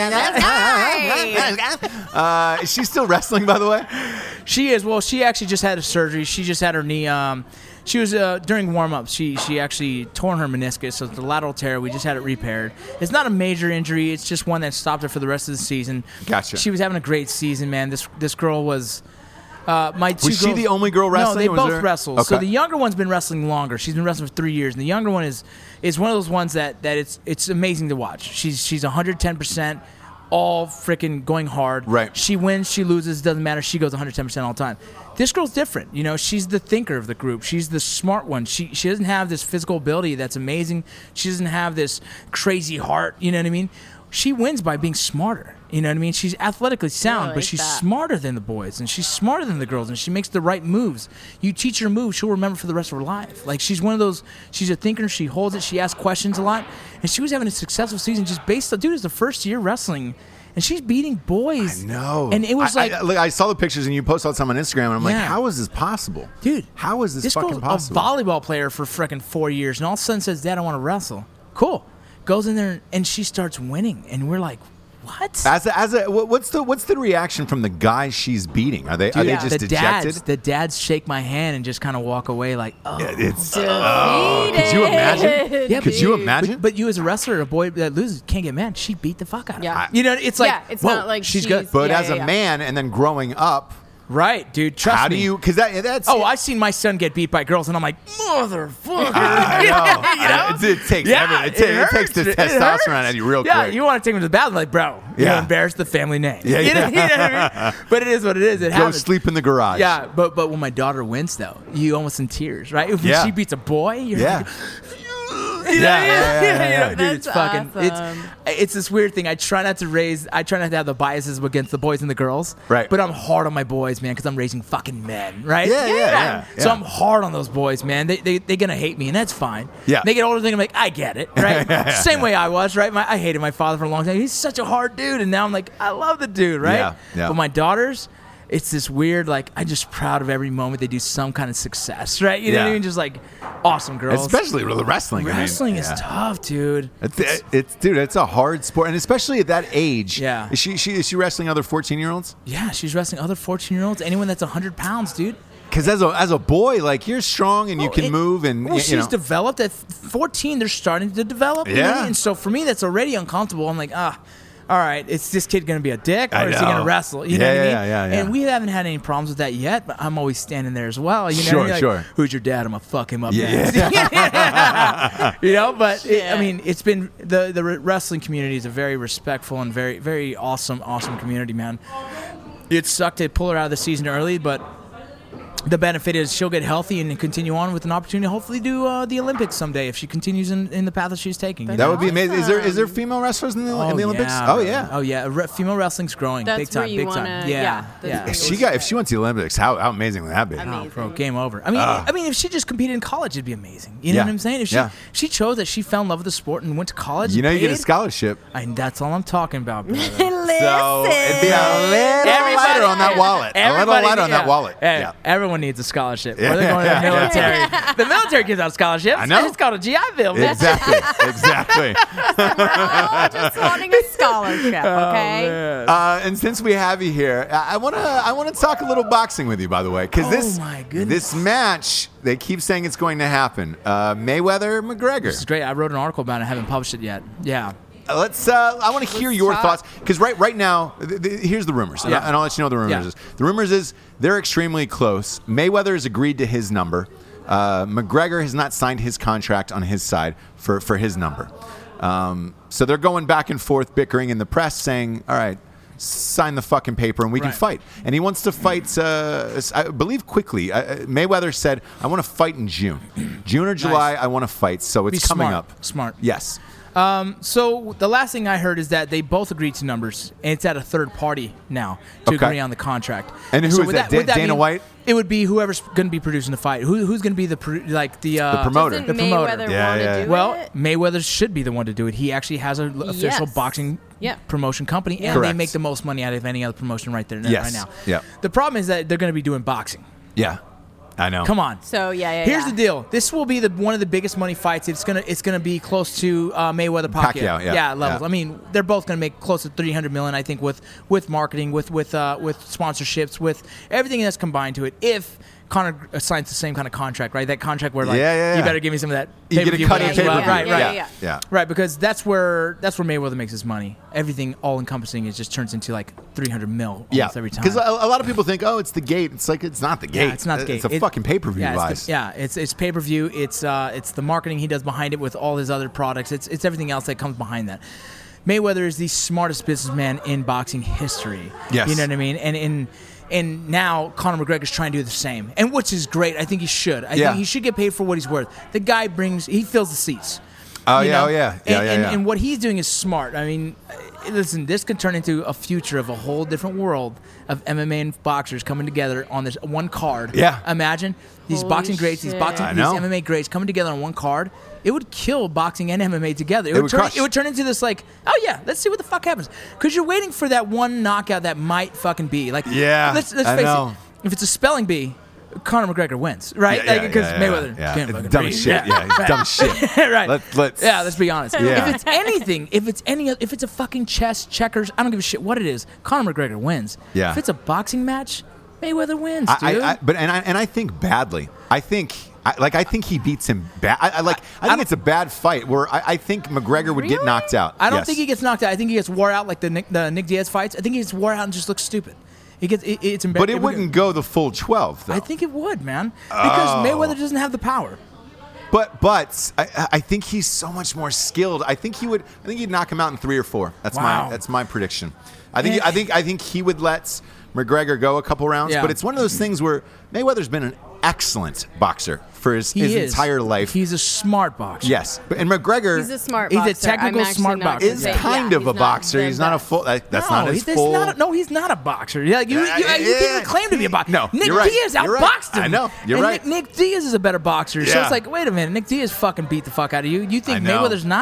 [SPEAKER 3] guy. Uh, is she still wrestling, by the way?
[SPEAKER 4] She is. Well, she actually just had a surgery. She just had her knee. Um, she was uh, during warm-ups. She she actually torn her meniscus, so it's the lateral tear. We just had it repaired. It's not a major injury. It's just one that stopped her for the rest of the season.
[SPEAKER 3] Gotcha.
[SPEAKER 4] She was having a great season, man. This this girl was. Uh, my two
[SPEAKER 3] Was she
[SPEAKER 4] girls-
[SPEAKER 3] the only girl wrestling,
[SPEAKER 4] No, they
[SPEAKER 3] or was
[SPEAKER 4] both
[SPEAKER 3] there-
[SPEAKER 4] wrestle. So
[SPEAKER 3] Okay.
[SPEAKER 4] the younger one's been wrestling longer. She's been wrestling for three years, and the younger one is is one of those ones that that it's it's amazing to watch. She's she's one hundred ten percent. All freaking going hard.
[SPEAKER 3] Right.
[SPEAKER 4] She wins, she loses, doesn't matter. She goes one hundred ten percent all the time. This girl's different. You know, she's the thinker of the group. She's the smart one. She she doesn't have this physical ability that's amazing. She doesn't have this crazy heart. You know what I mean? She wins by being smarter. You know what I mean? She's athletically sound,
[SPEAKER 5] like
[SPEAKER 4] but she's
[SPEAKER 5] that.
[SPEAKER 4] smarter than the boys, and she's smarter than the girls, and she makes the right moves. You teach her moves, she'll remember for the rest of her life. Like, she's one of those, she's a thinker, she holds it, she asks questions a lot, and she was having a successful season just based on, dude, it's the first year wrestling, and she's beating boys.
[SPEAKER 3] No.
[SPEAKER 4] And it was
[SPEAKER 3] I,
[SPEAKER 4] like,
[SPEAKER 3] I, look, I saw the pictures and you posted some on Instagram, and I'm like,
[SPEAKER 4] Yeah.
[SPEAKER 3] how is this possible,
[SPEAKER 4] dude,
[SPEAKER 3] How is this,
[SPEAKER 4] this
[SPEAKER 3] fucking
[SPEAKER 4] girl's
[SPEAKER 3] possible?
[SPEAKER 4] a volleyball player for freaking four years, and all of a sudden says, Dad, I want to wrestle. Cool. Goes in there, and she starts winning, and we're like, what?
[SPEAKER 3] As a, as a, what- what's the what's the reaction from the guys she's beating? Are they are they
[SPEAKER 5] Yeah.
[SPEAKER 3] just
[SPEAKER 4] the
[SPEAKER 3] dejected?
[SPEAKER 4] dads, the dads shake my hand and just kind of walk away like, oh.
[SPEAKER 3] Yeah, it's
[SPEAKER 5] Oh,
[SPEAKER 3] could you imagine?
[SPEAKER 4] Yeah,
[SPEAKER 3] Could
[SPEAKER 4] but-
[SPEAKER 3] you imagine?
[SPEAKER 4] But, but you as a wrestler, a boy that loses can't get mad. She beat the fuck out of
[SPEAKER 5] Yeah.
[SPEAKER 4] him. You know, it's like,
[SPEAKER 5] Yeah, it's
[SPEAKER 4] whoa,
[SPEAKER 5] not like
[SPEAKER 4] she's,
[SPEAKER 5] she's-
[SPEAKER 4] good.
[SPEAKER 3] But
[SPEAKER 5] Yeah,
[SPEAKER 3] as
[SPEAKER 5] yeah,
[SPEAKER 3] a
[SPEAKER 5] yeah.
[SPEAKER 3] man, and then growing up,
[SPEAKER 4] Right, dude. Trust
[SPEAKER 3] how do
[SPEAKER 4] me.
[SPEAKER 3] you? Because that that's
[SPEAKER 4] Oh, I've seen my son get beat by girls, and I'm like, motherfucker.
[SPEAKER 3] I know.
[SPEAKER 4] You know?
[SPEAKER 3] It, it takes
[SPEAKER 4] Yeah,
[SPEAKER 3] everything. It,
[SPEAKER 4] it
[SPEAKER 3] ta- it takes
[SPEAKER 4] hurts.
[SPEAKER 3] the
[SPEAKER 4] It
[SPEAKER 3] testosterone
[SPEAKER 4] hurts.
[SPEAKER 3] out of you real
[SPEAKER 4] Yeah,
[SPEAKER 3] quick.
[SPEAKER 4] you want to take him to the bathroom, like, bro, you
[SPEAKER 3] Yeah.
[SPEAKER 4] embarrass the family name.
[SPEAKER 3] Yeah,
[SPEAKER 4] you, know,
[SPEAKER 3] yeah.
[SPEAKER 4] you know what I mean? But it is what it is. It
[SPEAKER 3] Go
[SPEAKER 4] happens.
[SPEAKER 3] sleep in the garage.
[SPEAKER 4] Yeah, but but when my daughter wins, though, you almost in tears, right? If
[SPEAKER 3] Yeah.
[SPEAKER 4] she beats a boy, you're
[SPEAKER 3] Yeah.
[SPEAKER 4] like,
[SPEAKER 3] Yeah, yeah, yeah, yeah,
[SPEAKER 4] You know,
[SPEAKER 3] yeah.
[SPEAKER 4] dude, it's
[SPEAKER 5] That's
[SPEAKER 4] fucking
[SPEAKER 5] awesome.
[SPEAKER 4] it's it's this weird thing. I try not to raise I try not to have the biases against the boys and the girls.
[SPEAKER 3] Right.
[SPEAKER 4] But I'm hard on my boys, man, because I'm raising fucking men, right?
[SPEAKER 3] Yeah, yeah, yeah,
[SPEAKER 4] So
[SPEAKER 3] yeah.
[SPEAKER 4] I'm hard on those boys, man. They they they're gonna hate me, and that's fine.
[SPEAKER 3] Yeah.
[SPEAKER 4] They get older, they're gonna be like, I get it, right? Same way I was, right? My, I hated my father for a long time. He's such a hard dude, and now I'm like, I love the dude, right?
[SPEAKER 3] Yeah, yeah.
[SPEAKER 4] But my daughters, it's this weird, like, I'm just proud of every moment they do some kind of success, right? You know
[SPEAKER 3] Yeah.
[SPEAKER 4] what I mean? Just like awesome girls.
[SPEAKER 3] Especially with the wrestling.
[SPEAKER 4] Wrestling
[SPEAKER 3] I mean,
[SPEAKER 4] is
[SPEAKER 3] yeah.
[SPEAKER 4] tough, dude.
[SPEAKER 3] It's, it's, it's dude, it's a hard sport, and especially at that age.
[SPEAKER 4] Yeah.
[SPEAKER 3] Is she she is she wrestling other fourteen year olds?
[SPEAKER 4] Yeah, she's wrestling other fourteen year olds, anyone that's one hundred pounds, dude.
[SPEAKER 3] Because as a as a boy, like you're strong and you
[SPEAKER 4] Well,
[SPEAKER 3] can
[SPEAKER 4] it-
[SPEAKER 3] move and
[SPEAKER 4] well,
[SPEAKER 3] you,
[SPEAKER 4] she's
[SPEAKER 3] you know.
[SPEAKER 4] developed at fourteen. They're starting to develop. You know what I
[SPEAKER 3] Yeah.
[SPEAKER 4] mean? And so for me, that's already uncomfortable. I'm like, ah, all right, is this kid gonna be a dick or
[SPEAKER 3] I
[SPEAKER 4] is he gonna
[SPEAKER 3] know.
[SPEAKER 4] wrestle? You
[SPEAKER 3] Yeah,
[SPEAKER 4] know what I mean?
[SPEAKER 3] yeah, yeah, yeah.
[SPEAKER 4] And we haven't had any problems with that yet. But I'm always standing there as well. You know,
[SPEAKER 3] Sure,
[SPEAKER 4] what I mean? Like,
[SPEAKER 3] sure.
[SPEAKER 4] Who's your dad? I'm gonna fuck him up.
[SPEAKER 3] Yeah.
[SPEAKER 4] next. You know, but it, I
[SPEAKER 5] Shit.
[SPEAKER 4] mean, it's been the the wrestling community is a very respectful and very very awesome awesome community, man. It sucked to pull her out of the season early, but the benefit is she'll get healthy and continue on with an opportunity to hopefully do uh, the Olympics someday if she continues in, in the path that she's taking. you
[SPEAKER 3] That
[SPEAKER 4] know?
[SPEAKER 3] would be amazing. Is there is there female wrestlers in the, in the Olympics?
[SPEAKER 4] Yeah,
[SPEAKER 3] Oh
[SPEAKER 4] bro.
[SPEAKER 3] yeah.
[SPEAKER 4] Oh yeah. Re- female wrestling's growing
[SPEAKER 5] That's
[SPEAKER 4] big time.
[SPEAKER 5] where you
[SPEAKER 4] big time.
[SPEAKER 5] wanna-
[SPEAKER 4] Yeah.
[SPEAKER 5] yeah,
[SPEAKER 4] Yeah.
[SPEAKER 5] that's-
[SPEAKER 3] If she got if she went to the Olympics, how how amazing would that be?
[SPEAKER 5] Amazing.
[SPEAKER 4] Oh, bro, game over. I mean, I mean, if she just competed in college, it'd be amazing. You know
[SPEAKER 3] Yeah.
[SPEAKER 4] what I'm saying? If she
[SPEAKER 3] Yeah.
[SPEAKER 4] she chose that she fell in love with the sport and went to college,
[SPEAKER 3] You know, you get a
[SPEAKER 4] paid,
[SPEAKER 3] scholarship,
[SPEAKER 4] I mean, that's all I'm talking about, brother.
[SPEAKER 3] so it'd be a little
[SPEAKER 4] Everybody-
[SPEAKER 3] lighter on that wallet. A little
[SPEAKER 4] Everybody-
[SPEAKER 3] lighter on that
[SPEAKER 4] yeah.
[SPEAKER 3] wallet.
[SPEAKER 4] Hey,
[SPEAKER 3] Yeah.
[SPEAKER 4] everyone needs a scholarship.
[SPEAKER 3] Yeah.
[SPEAKER 4] Or they're going to the
[SPEAKER 3] Yeah.
[SPEAKER 4] military. The military gives out scholarships.
[SPEAKER 3] I know.
[SPEAKER 4] It's called a G I Bill, man.
[SPEAKER 3] Exactly. Exactly.
[SPEAKER 5] We're all just wanting a scholarship,
[SPEAKER 4] Oh,
[SPEAKER 5] okay?
[SPEAKER 3] Uh, and since we have you here, I want to I want to talk a little boxing with you, by the way, because
[SPEAKER 4] Oh,
[SPEAKER 3] this
[SPEAKER 4] my goodness.
[SPEAKER 3] this match they keep saying it's going to happen. Uh, Mayweather McGregor.
[SPEAKER 4] This is great. I wrote an article about it. I haven't published it yet. Yeah.
[SPEAKER 3] Uh, Let's. Uh, I want to hear
[SPEAKER 5] Let's
[SPEAKER 3] your
[SPEAKER 5] talk.
[SPEAKER 3] thoughts because right right now, th- th- here's the rumors, and,
[SPEAKER 4] Yeah.
[SPEAKER 3] I, and I'll let you know the rumors.
[SPEAKER 4] Yeah.
[SPEAKER 3] Is. The rumors is they're extremely close. Mayweather has agreed to his number. Uh, McGregor has not signed his contract on his side for for his number. Um, so they're going back and forth, bickering in the press, saying, "All right, sign the fucking paper and we can
[SPEAKER 4] Right.
[SPEAKER 3] fight." And he wants to fight, uh, I believe, quickly. Uh, Mayweather said, "I want to fight in June, June or July. I want to fight." So it's
[SPEAKER 4] Be
[SPEAKER 3] coming
[SPEAKER 4] smart.
[SPEAKER 3] up.
[SPEAKER 4] Smart.
[SPEAKER 3] Yes.
[SPEAKER 4] So the last thing I heard is that they both agreed to numbers, and it's at a third party now to
[SPEAKER 3] Okay.
[SPEAKER 4] agree on the contract.
[SPEAKER 3] And who
[SPEAKER 4] so
[SPEAKER 3] is
[SPEAKER 4] would
[SPEAKER 3] that?
[SPEAKER 4] would
[SPEAKER 3] Da- Dana
[SPEAKER 4] mean-
[SPEAKER 3] White?
[SPEAKER 4] It would be whoever's going to be producing the fight. Who, who's going to be the pro- like the uh,
[SPEAKER 3] The promoter.
[SPEAKER 5] Doesn't
[SPEAKER 4] The promoter.
[SPEAKER 5] Mayweather
[SPEAKER 3] Yeah,
[SPEAKER 5] want to
[SPEAKER 3] yeah.
[SPEAKER 5] do
[SPEAKER 4] Well,
[SPEAKER 5] it?
[SPEAKER 4] Mayweather should be the one to do it. He actually has an official
[SPEAKER 5] Yes.
[SPEAKER 4] boxing
[SPEAKER 5] Yeah.
[SPEAKER 4] promotion company, and
[SPEAKER 3] Correct.
[SPEAKER 4] they make the most money out of any other promotion right there
[SPEAKER 3] Yes.
[SPEAKER 4] right now.
[SPEAKER 3] Yeah.
[SPEAKER 4] The problem is that they're going to be doing boxing.
[SPEAKER 3] Yeah. I know.
[SPEAKER 4] Come on.
[SPEAKER 5] So yeah, yeah.
[SPEAKER 4] Here's
[SPEAKER 5] yeah.
[SPEAKER 4] the deal. This will be the one of the biggest money fights. It's gonna it's gonna be close to uh, Mayweather Pacquiao.
[SPEAKER 3] Pacquiao, yeah.
[SPEAKER 4] levels.
[SPEAKER 3] Yeah.
[SPEAKER 4] I mean, they're both gonna make close to three hundred million. I think with with marketing, with with uh, with sponsorships, with everything that's combined to it. If Conor signs the same kind of contract, right? That contract where like
[SPEAKER 3] Yeah, yeah,
[SPEAKER 4] you
[SPEAKER 3] yeah.
[SPEAKER 4] better give me some of that.
[SPEAKER 3] You get a
[SPEAKER 4] pay-per-view
[SPEAKER 3] cut
[SPEAKER 4] money
[SPEAKER 3] of
[SPEAKER 4] as
[SPEAKER 3] pay per
[SPEAKER 4] well.
[SPEAKER 3] view.
[SPEAKER 4] Right, right.
[SPEAKER 5] yeah,
[SPEAKER 3] yeah. yeah.
[SPEAKER 4] Right, because that's where that's where Mayweather makes his money. Everything all encompassing is just turns into like three hundred mil almost
[SPEAKER 3] Yeah,
[SPEAKER 4] every time.
[SPEAKER 3] because a, a lot of people think, oh, it's the gate. It's like it's not the gate.
[SPEAKER 4] Yeah, it's not the gate.
[SPEAKER 3] It's a
[SPEAKER 4] It-
[SPEAKER 3] fucking pay per view,
[SPEAKER 4] yeah, it's
[SPEAKER 3] guys.
[SPEAKER 4] the- yeah, it's it's pay per view. It's uh, it's the marketing he does behind it with all his other products. It's it's everything else that comes behind that. Mayweather is the smartest businessman in boxing history.
[SPEAKER 3] Yes.
[SPEAKER 4] You know what I mean? And in and now Conor McGregor's trying to do the same, and which is great. I think he should. I
[SPEAKER 3] Yeah.
[SPEAKER 4] think he should get paid for what he's worth. The guy brings he fills the seats.
[SPEAKER 3] Oh,
[SPEAKER 4] you
[SPEAKER 3] yeah,
[SPEAKER 4] know?
[SPEAKER 3] oh, yeah. Yeah,
[SPEAKER 4] and,
[SPEAKER 3] yeah,
[SPEAKER 4] and,
[SPEAKER 3] yeah.
[SPEAKER 4] and what he's doing is smart. I mean, uh, listen, this could turn into a future of a whole different world of M M A and boxers coming together on this one card.
[SPEAKER 3] Yeah.
[SPEAKER 4] Imagine these
[SPEAKER 5] Holy
[SPEAKER 4] boxing greats, these
[SPEAKER 5] shit.
[SPEAKER 4] boxing,
[SPEAKER 3] I
[SPEAKER 4] these
[SPEAKER 3] know.
[SPEAKER 4] M M A greats coming together on one card. It would kill boxing and M M A together. It, would,
[SPEAKER 3] would
[SPEAKER 4] turn.
[SPEAKER 3] crush.
[SPEAKER 4] It would turn into this like, oh yeah, let's see what the fuck happens. Because you're waiting for that one knockout that might fucking be like.
[SPEAKER 3] Yeah,
[SPEAKER 4] Let's let's
[SPEAKER 3] I
[SPEAKER 4] face
[SPEAKER 3] know.
[SPEAKER 4] it. If it's a spelling bee, Conor McGregor wins, right?
[SPEAKER 3] Yeah,
[SPEAKER 4] Like,
[SPEAKER 3] yeah,
[SPEAKER 4] because
[SPEAKER 3] yeah, yeah,
[SPEAKER 4] Mayweather
[SPEAKER 3] yeah.
[SPEAKER 4] can't
[SPEAKER 3] It's
[SPEAKER 4] fucking
[SPEAKER 3] dumb
[SPEAKER 4] beat.
[SPEAKER 3] as shit. Yeah, he's dumb as shit.
[SPEAKER 4] right.
[SPEAKER 3] Let- let's-
[SPEAKER 4] yeah, let's be honest.
[SPEAKER 3] Yeah.
[SPEAKER 4] If it's anything, if it's any, if it's a fucking chess, checkers, I don't give a shit what it is. Conor McGregor wins.
[SPEAKER 3] Yeah.
[SPEAKER 4] If it's a boxing match, Mayweather wins,
[SPEAKER 3] I,
[SPEAKER 4] dude.
[SPEAKER 3] I, I, but and I and I think badly. I think. I, like I think he beats him bad. I, I like. I think it's a bad fight where I, I think McGregor would get
[SPEAKER 5] Really?
[SPEAKER 3] knocked out.
[SPEAKER 4] I don't
[SPEAKER 3] Yes.
[SPEAKER 4] think he gets knocked out. I think he gets wore out like the Nick, the Nick Diaz fights. I think he gets wore out and just looks stupid. He gets it, it's embarrassing.
[SPEAKER 3] But it wouldn't go the full twelve, though.
[SPEAKER 4] I think it would, man, because
[SPEAKER 3] Oh.
[SPEAKER 4] Mayweather doesn't have the power.
[SPEAKER 3] But but I, I think he's so much more skilled. I think he would. I think he'd knock him out in three or four. That's
[SPEAKER 4] Wow.
[SPEAKER 3] my that's my prediction. I think
[SPEAKER 4] And-
[SPEAKER 3] I think I think he would let McGregor go a couple rounds.
[SPEAKER 4] Yeah.
[SPEAKER 3] But it's one of those things where Mayweather's been an excellent boxer for his,
[SPEAKER 4] He
[SPEAKER 3] his
[SPEAKER 4] is.
[SPEAKER 3] entire life.
[SPEAKER 4] He's a smart boxer.
[SPEAKER 3] yes, but- and McGregor
[SPEAKER 5] He's a smart
[SPEAKER 4] He's a
[SPEAKER 5] boxer.
[SPEAKER 4] technical
[SPEAKER 5] I'm actually
[SPEAKER 4] smart
[SPEAKER 5] not
[SPEAKER 4] boxer.
[SPEAKER 5] gonna
[SPEAKER 3] is
[SPEAKER 5] say-
[SPEAKER 3] kind
[SPEAKER 5] yeah,
[SPEAKER 3] of a
[SPEAKER 5] he's not
[SPEAKER 3] boxer.
[SPEAKER 5] the
[SPEAKER 3] He's not a
[SPEAKER 5] best.
[SPEAKER 3] full. That, that's
[SPEAKER 4] no,
[SPEAKER 3] not his
[SPEAKER 4] he's
[SPEAKER 3] full.
[SPEAKER 4] Not a, no, he's not a boxer. Yeah, you, you,
[SPEAKER 3] Yeah,
[SPEAKER 4] you,
[SPEAKER 3] yeah,
[SPEAKER 4] can't
[SPEAKER 3] yeah.
[SPEAKER 4] even claim to be a boxer.
[SPEAKER 3] No,
[SPEAKER 4] Nick
[SPEAKER 3] you're right.
[SPEAKER 4] Diaz
[SPEAKER 3] You're right.
[SPEAKER 4] outboxed him.
[SPEAKER 3] I know. You're
[SPEAKER 4] and
[SPEAKER 3] right.
[SPEAKER 4] Nick, Nick Diaz is a better boxer. So
[SPEAKER 3] Yeah.
[SPEAKER 4] it's like, wait a minute, Nick Diaz fucking beat the fuck out of you. You think
[SPEAKER 3] I know.
[SPEAKER 4] Mayweather's not?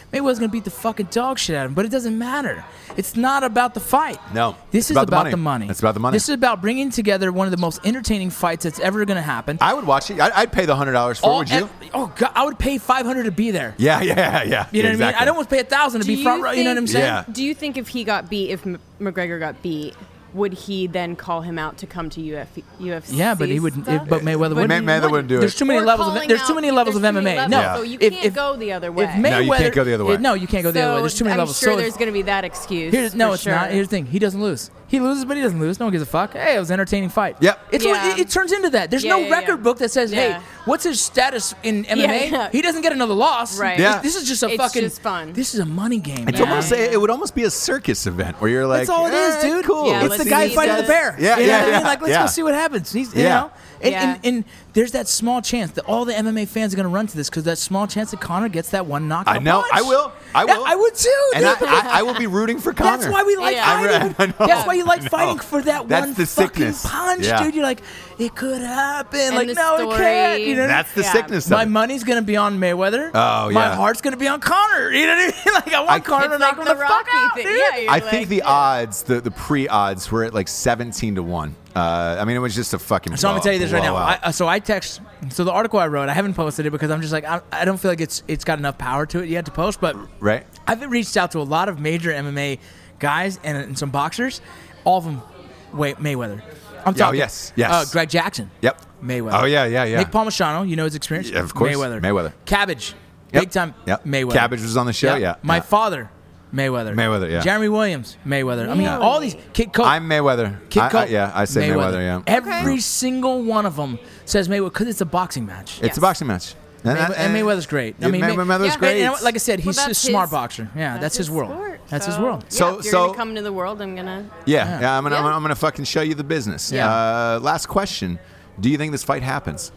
[SPEAKER 4] Mayweather's gonna beat the fucking dog shit out of him, but it doesn't matter. It's not about the fight.
[SPEAKER 3] No,
[SPEAKER 4] this
[SPEAKER 3] it's
[SPEAKER 4] is
[SPEAKER 3] about
[SPEAKER 4] about,
[SPEAKER 3] the
[SPEAKER 4] the,
[SPEAKER 3] money.
[SPEAKER 4] money.
[SPEAKER 3] It's about the money.
[SPEAKER 4] This is about bringing together one of the most entertaining fights that's ever gonna happen.
[SPEAKER 3] I would watch it. I, I'd pay the hundred dollars for. it.
[SPEAKER 4] All
[SPEAKER 3] Would you?
[SPEAKER 4] ev- oh God, I would pay five hundred to be there.
[SPEAKER 3] Yeah, yeah, yeah.
[SPEAKER 4] You know what I mean?
[SPEAKER 3] exactly.
[SPEAKER 4] I'd almost pay a thousand to
[SPEAKER 5] Do
[SPEAKER 4] be front
[SPEAKER 5] you
[SPEAKER 4] row. You know what I'm
[SPEAKER 5] think-
[SPEAKER 4] saying?
[SPEAKER 3] Yeah.
[SPEAKER 5] Do you think if he got beat, if M- McGregor got beat, would he then call him out to come to U F U F C?
[SPEAKER 4] Yeah, but he wouldn't.
[SPEAKER 5] stuff?
[SPEAKER 4] If, but Mayweather
[SPEAKER 3] May-
[SPEAKER 4] wouldn't.
[SPEAKER 3] Mayweather wouldn't do it.
[SPEAKER 4] There's too many
[SPEAKER 5] Or
[SPEAKER 4] levels. Of,
[SPEAKER 5] calling
[SPEAKER 4] there's
[SPEAKER 5] out-
[SPEAKER 4] too many levels of
[SPEAKER 5] there's too
[SPEAKER 4] M M A.
[SPEAKER 5] many
[SPEAKER 4] No,
[SPEAKER 5] levels, so you
[SPEAKER 4] if,
[SPEAKER 5] can't
[SPEAKER 4] if,
[SPEAKER 5] go the other way.
[SPEAKER 4] If Mayweather,
[SPEAKER 3] No, you can't go the other way.
[SPEAKER 4] No, you can't go the other way. There's too many
[SPEAKER 5] I'm
[SPEAKER 4] levels.
[SPEAKER 5] sure
[SPEAKER 4] So
[SPEAKER 5] there's
[SPEAKER 4] if-
[SPEAKER 5] going to be that excuse.
[SPEAKER 4] Here's, no,
[SPEAKER 5] for
[SPEAKER 4] it's
[SPEAKER 5] sure.
[SPEAKER 4] not. Here's the thing. He doesn't lose. He loses, but he doesn't lose. No one gives a fuck. Hey, it was an entertaining fight.
[SPEAKER 3] Yep.
[SPEAKER 4] It's
[SPEAKER 5] Yeah.
[SPEAKER 4] what, it, it turns into that. There's
[SPEAKER 5] Yeah,
[SPEAKER 4] no
[SPEAKER 5] yeah,
[SPEAKER 4] record
[SPEAKER 5] yeah.
[SPEAKER 4] book that says,
[SPEAKER 5] Yeah.
[SPEAKER 4] hey, what's his status in M M A?
[SPEAKER 5] Yeah, yeah.
[SPEAKER 4] He doesn't get another loss.
[SPEAKER 5] Right.
[SPEAKER 3] Yeah.
[SPEAKER 4] This, this is just a
[SPEAKER 5] It's
[SPEAKER 4] fucking.
[SPEAKER 5] just fun.
[SPEAKER 4] This is a money game.
[SPEAKER 3] It's
[SPEAKER 4] man.
[SPEAKER 3] almost it would almost be a circus event where you're like,
[SPEAKER 4] That's all it is,
[SPEAKER 3] eh,
[SPEAKER 4] dude.
[SPEAKER 3] Cool.
[SPEAKER 5] Yeah,
[SPEAKER 4] it's
[SPEAKER 5] let's
[SPEAKER 4] the
[SPEAKER 5] see
[SPEAKER 4] guy
[SPEAKER 5] these
[SPEAKER 4] fighting
[SPEAKER 5] guys.
[SPEAKER 4] the bear.
[SPEAKER 3] Yeah,
[SPEAKER 4] you know
[SPEAKER 3] yeah,
[SPEAKER 4] what I mean?
[SPEAKER 3] yeah,
[SPEAKER 4] Like, let's
[SPEAKER 3] yeah.
[SPEAKER 4] go see what happens. He's, you
[SPEAKER 3] Yeah.
[SPEAKER 4] know, and,
[SPEAKER 5] Yeah.
[SPEAKER 4] and, and there's that small chance that all the M M A fans are going to run to this because that small chance that Conor gets that one knockout.
[SPEAKER 3] I know.
[SPEAKER 4] punch.
[SPEAKER 3] I will. I
[SPEAKER 4] Yeah,
[SPEAKER 3] will.
[SPEAKER 4] I would too.
[SPEAKER 3] And I,
[SPEAKER 4] dude.
[SPEAKER 3] I, I will be rooting for Conor.
[SPEAKER 4] That's why we like
[SPEAKER 5] Yeah.
[SPEAKER 3] I
[SPEAKER 4] fighting.
[SPEAKER 3] re- I know,
[SPEAKER 4] That's why you like
[SPEAKER 3] I know.
[SPEAKER 4] fighting for that
[SPEAKER 3] That's
[SPEAKER 4] one
[SPEAKER 3] the
[SPEAKER 4] fucking
[SPEAKER 3] sickness.
[SPEAKER 4] punch,
[SPEAKER 3] Yeah.
[SPEAKER 4] dude. You're like, it could happen.
[SPEAKER 5] And
[SPEAKER 4] like,
[SPEAKER 5] the
[SPEAKER 4] no, it
[SPEAKER 5] story.
[SPEAKER 4] can't. You know,
[SPEAKER 3] That's the
[SPEAKER 5] Yeah.
[SPEAKER 3] sickness of
[SPEAKER 4] my
[SPEAKER 3] it.
[SPEAKER 4] money's gonna be on Mayweather.
[SPEAKER 3] Oh,
[SPEAKER 4] My
[SPEAKER 3] yeah.
[SPEAKER 4] heart's gonna be on Conor. You know what I mean? Like, I want
[SPEAKER 3] I-
[SPEAKER 4] Conor
[SPEAKER 5] It's
[SPEAKER 4] to knock
[SPEAKER 5] like
[SPEAKER 4] him
[SPEAKER 5] the
[SPEAKER 4] the fuck
[SPEAKER 5] Rocky
[SPEAKER 4] out,
[SPEAKER 5] thing.
[SPEAKER 4] dude.
[SPEAKER 5] Yeah, you're
[SPEAKER 3] I
[SPEAKER 5] like,
[SPEAKER 3] think the
[SPEAKER 5] yeah.
[SPEAKER 3] odds, the, the pre-odds, were at like seventeen to one. Uh, I mean, it was just a fucking.
[SPEAKER 4] So I'm gonna tell you this right now.
[SPEAKER 3] blowout.
[SPEAKER 4] I, uh, so I text. So the article I wrote, I haven't posted it because I'm just like, I, I don't feel like it's it's got enough power to it yet to post. But
[SPEAKER 3] right?
[SPEAKER 4] I've reached out to a lot of major M M A guys and, and some boxers. All of them, wait, Mayweather. I'm
[SPEAKER 3] Oh,
[SPEAKER 4] talking.
[SPEAKER 3] yes, yes.
[SPEAKER 4] Uh, Greg Jackson.
[SPEAKER 3] Yep.
[SPEAKER 4] Mayweather.
[SPEAKER 3] Oh yeah, yeah, yeah.
[SPEAKER 4] Nick Palmisano, you know his experience.
[SPEAKER 3] Yeah, of course.
[SPEAKER 4] Mayweather.
[SPEAKER 3] Mayweather.
[SPEAKER 4] Cabbage.
[SPEAKER 3] Yep.
[SPEAKER 4] Big time.
[SPEAKER 3] Yep.
[SPEAKER 4] Mayweather.
[SPEAKER 3] Cabbage was on the show.
[SPEAKER 4] Yep.
[SPEAKER 3] Yeah.
[SPEAKER 4] My
[SPEAKER 3] yeah.
[SPEAKER 4] father. Mayweather.
[SPEAKER 3] Mayweather, yeah.
[SPEAKER 4] Jeremy Williams. Mayweather. I mean,
[SPEAKER 5] Really?
[SPEAKER 4] all these. Kid Cope.
[SPEAKER 3] I'm Mayweather.
[SPEAKER 4] Kid
[SPEAKER 3] I, I,
[SPEAKER 4] Cope.
[SPEAKER 3] yeah, I say Mayweather. yeah.
[SPEAKER 4] Every
[SPEAKER 5] Okay.
[SPEAKER 4] single one of them says Mayweather because it's a boxing match.
[SPEAKER 3] It's a boxing match. And,
[SPEAKER 4] Maywe- and Mayweather's great. I
[SPEAKER 3] Yeah,
[SPEAKER 4] mean,
[SPEAKER 3] May-
[SPEAKER 4] May-
[SPEAKER 3] Mayweather's
[SPEAKER 5] Yeah.
[SPEAKER 3] great.
[SPEAKER 4] And, and like I said,
[SPEAKER 5] Well,
[SPEAKER 4] he's a
[SPEAKER 5] that's
[SPEAKER 4] smart
[SPEAKER 5] his-
[SPEAKER 4] boxer. Yeah, that's, his world.
[SPEAKER 5] sport,
[SPEAKER 4] That's his
[SPEAKER 5] so,
[SPEAKER 4] world.
[SPEAKER 5] Yeah,
[SPEAKER 3] So-
[SPEAKER 5] if you're
[SPEAKER 3] so-
[SPEAKER 5] gonna come into the world, I'm gonna.
[SPEAKER 3] Yeah,
[SPEAKER 4] Yeah.
[SPEAKER 3] yeah. I'm gonna, I'm
[SPEAKER 5] Yeah.
[SPEAKER 3] gonna, I'm gonna fucking show you the business.
[SPEAKER 4] Yeah.
[SPEAKER 3] Uh, last question: do you think this fight happens?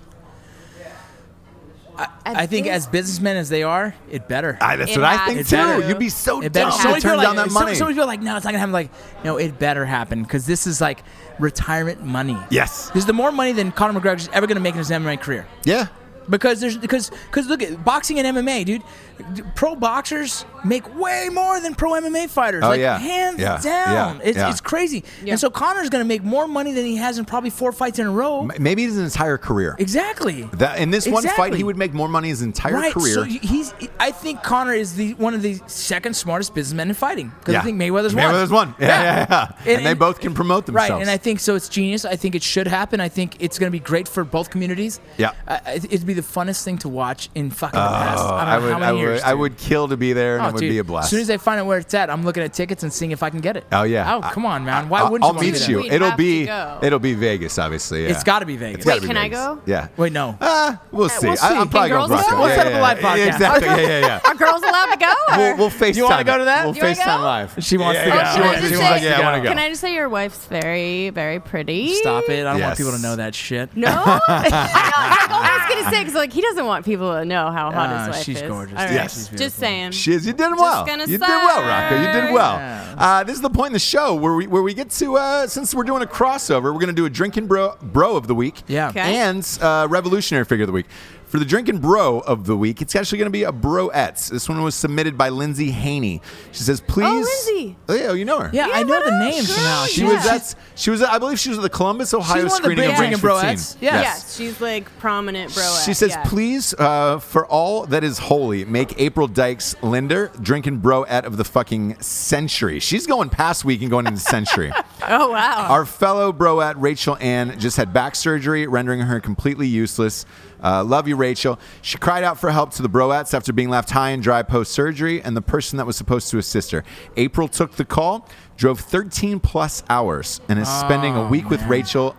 [SPEAKER 4] I think
[SPEAKER 5] this-
[SPEAKER 4] as businessmen as they are, it better.
[SPEAKER 3] I, that's
[SPEAKER 5] It
[SPEAKER 3] what I
[SPEAKER 5] has
[SPEAKER 3] think
[SPEAKER 4] to.
[SPEAKER 3] too. You'd be so
[SPEAKER 4] It
[SPEAKER 3] dumb
[SPEAKER 4] better.
[SPEAKER 3] to
[SPEAKER 4] So many
[SPEAKER 3] turn
[SPEAKER 4] people
[SPEAKER 3] down
[SPEAKER 4] like,
[SPEAKER 3] that
[SPEAKER 4] so-
[SPEAKER 3] money.
[SPEAKER 4] So many people are like, no, it's not gonna happen. Like, no, it better happen because this is like retirement money.
[SPEAKER 3] Yes.
[SPEAKER 4] This is the more money than Conor McGregor's ever gonna make in his M M A career.
[SPEAKER 3] Yeah.
[SPEAKER 4] Because there's because because look at boxing and M M A, dude. Pro boxers make way more than pro M M A fighters.
[SPEAKER 3] Oh,
[SPEAKER 4] like
[SPEAKER 3] yeah.
[SPEAKER 4] hands
[SPEAKER 3] Yeah.
[SPEAKER 4] down.
[SPEAKER 3] Yeah.
[SPEAKER 4] It's
[SPEAKER 3] Yeah.
[SPEAKER 4] it's crazy.
[SPEAKER 5] Yeah.
[SPEAKER 4] And so Conor's gonna make more money than he has in probably four fights in a row.
[SPEAKER 3] M- Maybe his entire career.
[SPEAKER 4] Exactly.
[SPEAKER 3] That in this one fight,
[SPEAKER 4] Exactly.
[SPEAKER 3] he would make more money his entire
[SPEAKER 4] Right.
[SPEAKER 3] career.
[SPEAKER 4] So he's. I think Conor is the one of the second smartest businessmen in fighting because
[SPEAKER 3] yeah.
[SPEAKER 4] I think Mayweather's one.
[SPEAKER 3] Mayweather's one. Yeah, yeah, yeah. And, they both can promote themselves.
[SPEAKER 4] Right, and I think so. It's genius. I think it should happen. I think it's going to be great for both communities.
[SPEAKER 3] Yeah.
[SPEAKER 4] Uh, it'd be the funnest thing to watch in fucking the past.
[SPEAKER 3] Oh,
[SPEAKER 4] I
[SPEAKER 3] I
[SPEAKER 4] don't know
[SPEAKER 3] would,
[SPEAKER 4] how many
[SPEAKER 3] I would,
[SPEAKER 4] years.
[SPEAKER 3] I
[SPEAKER 4] dude.
[SPEAKER 3] would kill to be there, and
[SPEAKER 4] Oh,
[SPEAKER 3] it would
[SPEAKER 4] dude,
[SPEAKER 3] be a blast.
[SPEAKER 4] As soon as I find out where it's at, I'm looking at tickets and seeing if I can get it.
[SPEAKER 3] oh yeah.
[SPEAKER 4] Oh come on, man. Why
[SPEAKER 3] I'll,
[SPEAKER 4] wouldn't
[SPEAKER 3] I'll
[SPEAKER 4] you? want to
[SPEAKER 3] meet
[SPEAKER 4] do
[SPEAKER 3] you.
[SPEAKER 4] that?
[SPEAKER 5] We'd
[SPEAKER 3] It'll
[SPEAKER 5] have to
[SPEAKER 3] be,
[SPEAKER 5] go.
[SPEAKER 3] it'll be Vegas, obviously. Yeah.
[SPEAKER 4] It's got to be Vegas.
[SPEAKER 3] It's gotta
[SPEAKER 5] Wait,
[SPEAKER 3] be
[SPEAKER 5] can I
[SPEAKER 3] Vegas.
[SPEAKER 5] go?
[SPEAKER 3] Yeah.
[SPEAKER 4] Wait, no.
[SPEAKER 3] Uh, we'll see.
[SPEAKER 4] we'll see.
[SPEAKER 3] I, I'm
[SPEAKER 4] Can
[SPEAKER 3] probably going
[SPEAKER 5] girls
[SPEAKER 3] Bronco.
[SPEAKER 5] go? We'll
[SPEAKER 3] yeah,
[SPEAKER 4] set up
[SPEAKER 3] yeah,
[SPEAKER 4] a live
[SPEAKER 3] yeah.
[SPEAKER 4] podcast.
[SPEAKER 3] Exactly. Yeah, yeah, yeah.
[SPEAKER 5] Are girls allowed to go? Or?
[SPEAKER 3] We'll, we'll FaceTime.
[SPEAKER 4] You wanna go to that?
[SPEAKER 3] We'll
[SPEAKER 5] You wanna
[SPEAKER 3] FaceTime
[SPEAKER 5] go?
[SPEAKER 3] live.
[SPEAKER 4] She wants
[SPEAKER 3] yeah,
[SPEAKER 4] to
[SPEAKER 3] yeah,
[SPEAKER 4] go.
[SPEAKER 3] yeah.
[SPEAKER 5] Oh,
[SPEAKER 3] She
[SPEAKER 5] can I
[SPEAKER 3] wants-
[SPEAKER 5] just
[SPEAKER 3] she
[SPEAKER 5] say-
[SPEAKER 3] wants like, yeah, I want to go.
[SPEAKER 5] Can I just say your wife's very, very pretty?
[SPEAKER 4] Stop it. I don't
[SPEAKER 3] Yes.
[SPEAKER 4] want people to know that shit.
[SPEAKER 5] No, I know. Like, I was gonna say because like he doesn't want people to know how hot
[SPEAKER 4] Ah,
[SPEAKER 5] his wife
[SPEAKER 4] she's
[SPEAKER 5] is.
[SPEAKER 4] gorgeous.
[SPEAKER 5] All right.
[SPEAKER 3] Yes.
[SPEAKER 4] She's
[SPEAKER 5] Just
[SPEAKER 4] beautiful.
[SPEAKER 5] saying.
[SPEAKER 3] She is. You did well.
[SPEAKER 5] gonna
[SPEAKER 3] You did well,
[SPEAKER 5] say.
[SPEAKER 3] Rocco. You did well.
[SPEAKER 4] Yeah.
[SPEAKER 3] Uh, this is the point in the show where we where we get to uh, since we're doing a crossover, we're going to do a drinking bro bro of the week.
[SPEAKER 4] Yeah.
[SPEAKER 5] Okay.
[SPEAKER 3] And uh, revolutionary figure of the week. For the drinking bro of the week, it's actually going to be a broettes. This one was submitted by Lindsay Haney. She says, "Please."
[SPEAKER 5] Lindsay.
[SPEAKER 3] Oh yeah, you know her.
[SPEAKER 4] Yeah,
[SPEAKER 5] Yeah,
[SPEAKER 4] I know
[SPEAKER 5] what
[SPEAKER 4] the
[SPEAKER 5] up,
[SPEAKER 4] name
[SPEAKER 5] girl?
[SPEAKER 4] somehow.
[SPEAKER 3] She
[SPEAKER 5] Yeah.
[SPEAKER 3] was. That's. She was. I believe she was at the Columbus, Ohio
[SPEAKER 4] one of the
[SPEAKER 3] screening
[SPEAKER 4] big
[SPEAKER 3] of Range
[SPEAKER 4] drinking
[SPEAKER 3] fifteen.
[SPEAKER 4] broettes. Yeah.
[SPEAKER 5] Yes, she's like prominent bro.
[SPEAKER 3] She says,
[SPEAKER 5] yeah.
[SPEAKER 3] please, uh, for all that is holy, make April Dykes Linder drinking broette of the fucking century. She's going past week and going into century.
[SPEAKER 5] Oh wow.
[SPEAKER 3] Our fellow broette, Rachel Ann, just had back surgery, rendering her completely useless. Uh, love you, Rachel. She cried out for help to the broettes after being left high and dry post-surgery and the person that was supposed to assist her. April took the call, drove thirteen plus hours, and is spending a week with Rachel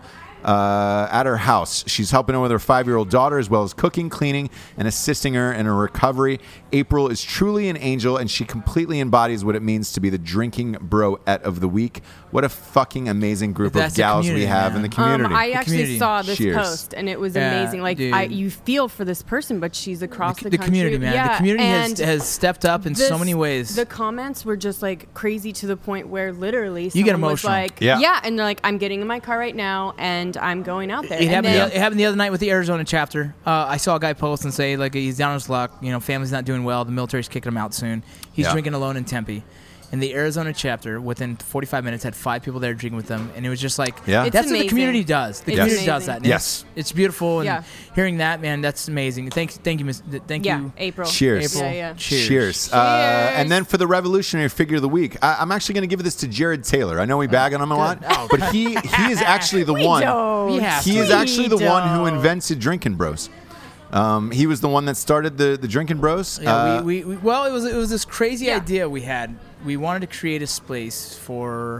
[SPEAKER 3] uh, at her house. She's helping her with her five-year-old daughter, as well as cooking, cleaning, and assisting her in her recovery. April is truly an angel, and she completely embodies what it means to be the drinking broette of the week. What a fucking amazing group
[SPEAKER 4] That's
[SPEAKER 3] of
[SPEAKER 4] the
[SPEAKER 3] gals we
[SPEAKER 4] community,
[SPEAKER 3] have
[SPEAKER 4] man.
[SPEAKER 3] in the community.
[SPEAKER 5] Um, I actually
[SPEAKER 4] community.
[SPEAKER 5] saw this
[SPEAKER 3] Cheers.
[SPEAKER 5] post and it was
[SPEAKER 4] Yeah,
[SPEAKER 5] amazing. Like
[SPEAKER 4] dude.
[SPEAKER 5] I, you feel for this person, but she's across the,
[SPEAKER 4] the
[SPEAKER 5] country.
[SPEAKER 4] community, man.
[SPEAKER 5] Yeah,
[SPEAKER 4] the community has,
[SPEAKER 5] and
[SPEAKER 4] has stepped up in
[SPEAKER 5] this-
[SPEAKER 4] so many ways.
[SPEAKER 5] The comments were just like crazy to the point where literally
[SPEAKER 4] You get
[SPEAKER 5] someone was
[SPEAKER 4] emotional.
[SPEAKER 5] like,
[SPEAKER 3] Yeah.
[SPEAKER 5] and they're like, I'm getting in my car right now, and and I'm going out there.
[SPEAKER 4] It
[SPEAKER 5] And
[SPEAKER 4] happened,
[SPEAKER 5] then-
[SPEAKER 4] the, it happened the other night with the Arizona chapter. Uh, I saw a guy post and say, like, he's down on his luck. You know, family's not doing well. The military's kicking him out soon. He's
[SPEAKER 3] Yeah.
[SPEAKER 4] drinking alone in Tempe. And the Arizona chapter, within forty-five minutes, had five people there drinking with them. And it was just like,
[SPEAKER 3] Yeah.
[SPEAKER 5] It's
[SPEAKER 4] that's what the
[SPEAKER 5] amazing.
[SPEAKER 4] community does. The
[SPEAKER 5] It's
[SPEAKER 4] community does
[SPEAKER 5] amazing.
[SPEAKER 4] that. And
[SPEAKER 3] Yes.
[SPEAKER 4] It's, it's beautiful. And
[SPEAKER 5] Yeah.
[SPEAKER 4] hearing that, man, that's amazing. Thank, thank you, Miss. Thank
[SPEAKER 5] yeah,
[SPEAKER 4] you.
[SPEAKER 5] April.
[SPEAKER 3] Cheers.
[SPEAKER 4] April.
[SPEAKER 5] Yeah, yeah.
[SPEAKER 4] Cheers.
[SPEAKER 3] Cheers. Uh,
[SPEAKER 5] Cheers.
[SPEAKER 3] and then for the revolutionary figure of the week, I, I'm actually going to give this to Jared Taylor. I know we bag on him a lot,
[SPEAKER 4] Oh,
[SPEAKER 3] but he he is actually the
[SPEAKER 5] We
[SPEAKER 3] one.
[SPEAKER 5] don't.
[SPEAKER 4] We have
[SPEAKER 3] He is
[SPEAKER 5] We
[SPEAKER 3] actually the one who
[SPEAKER 5] don't.
[SPEAKER 3] invented Drinking Bros. Um, he was the one that started the the Drinking Bros.
[SPEAKER 4] Yeah,
[SPEAKER 3] Uh,
[SPEAKER 4] we, we, we, well, it was it was this crazy
[SPEAKER 5] Yeah.
[SPEAKER 4] idea we had. We wanted to create a space for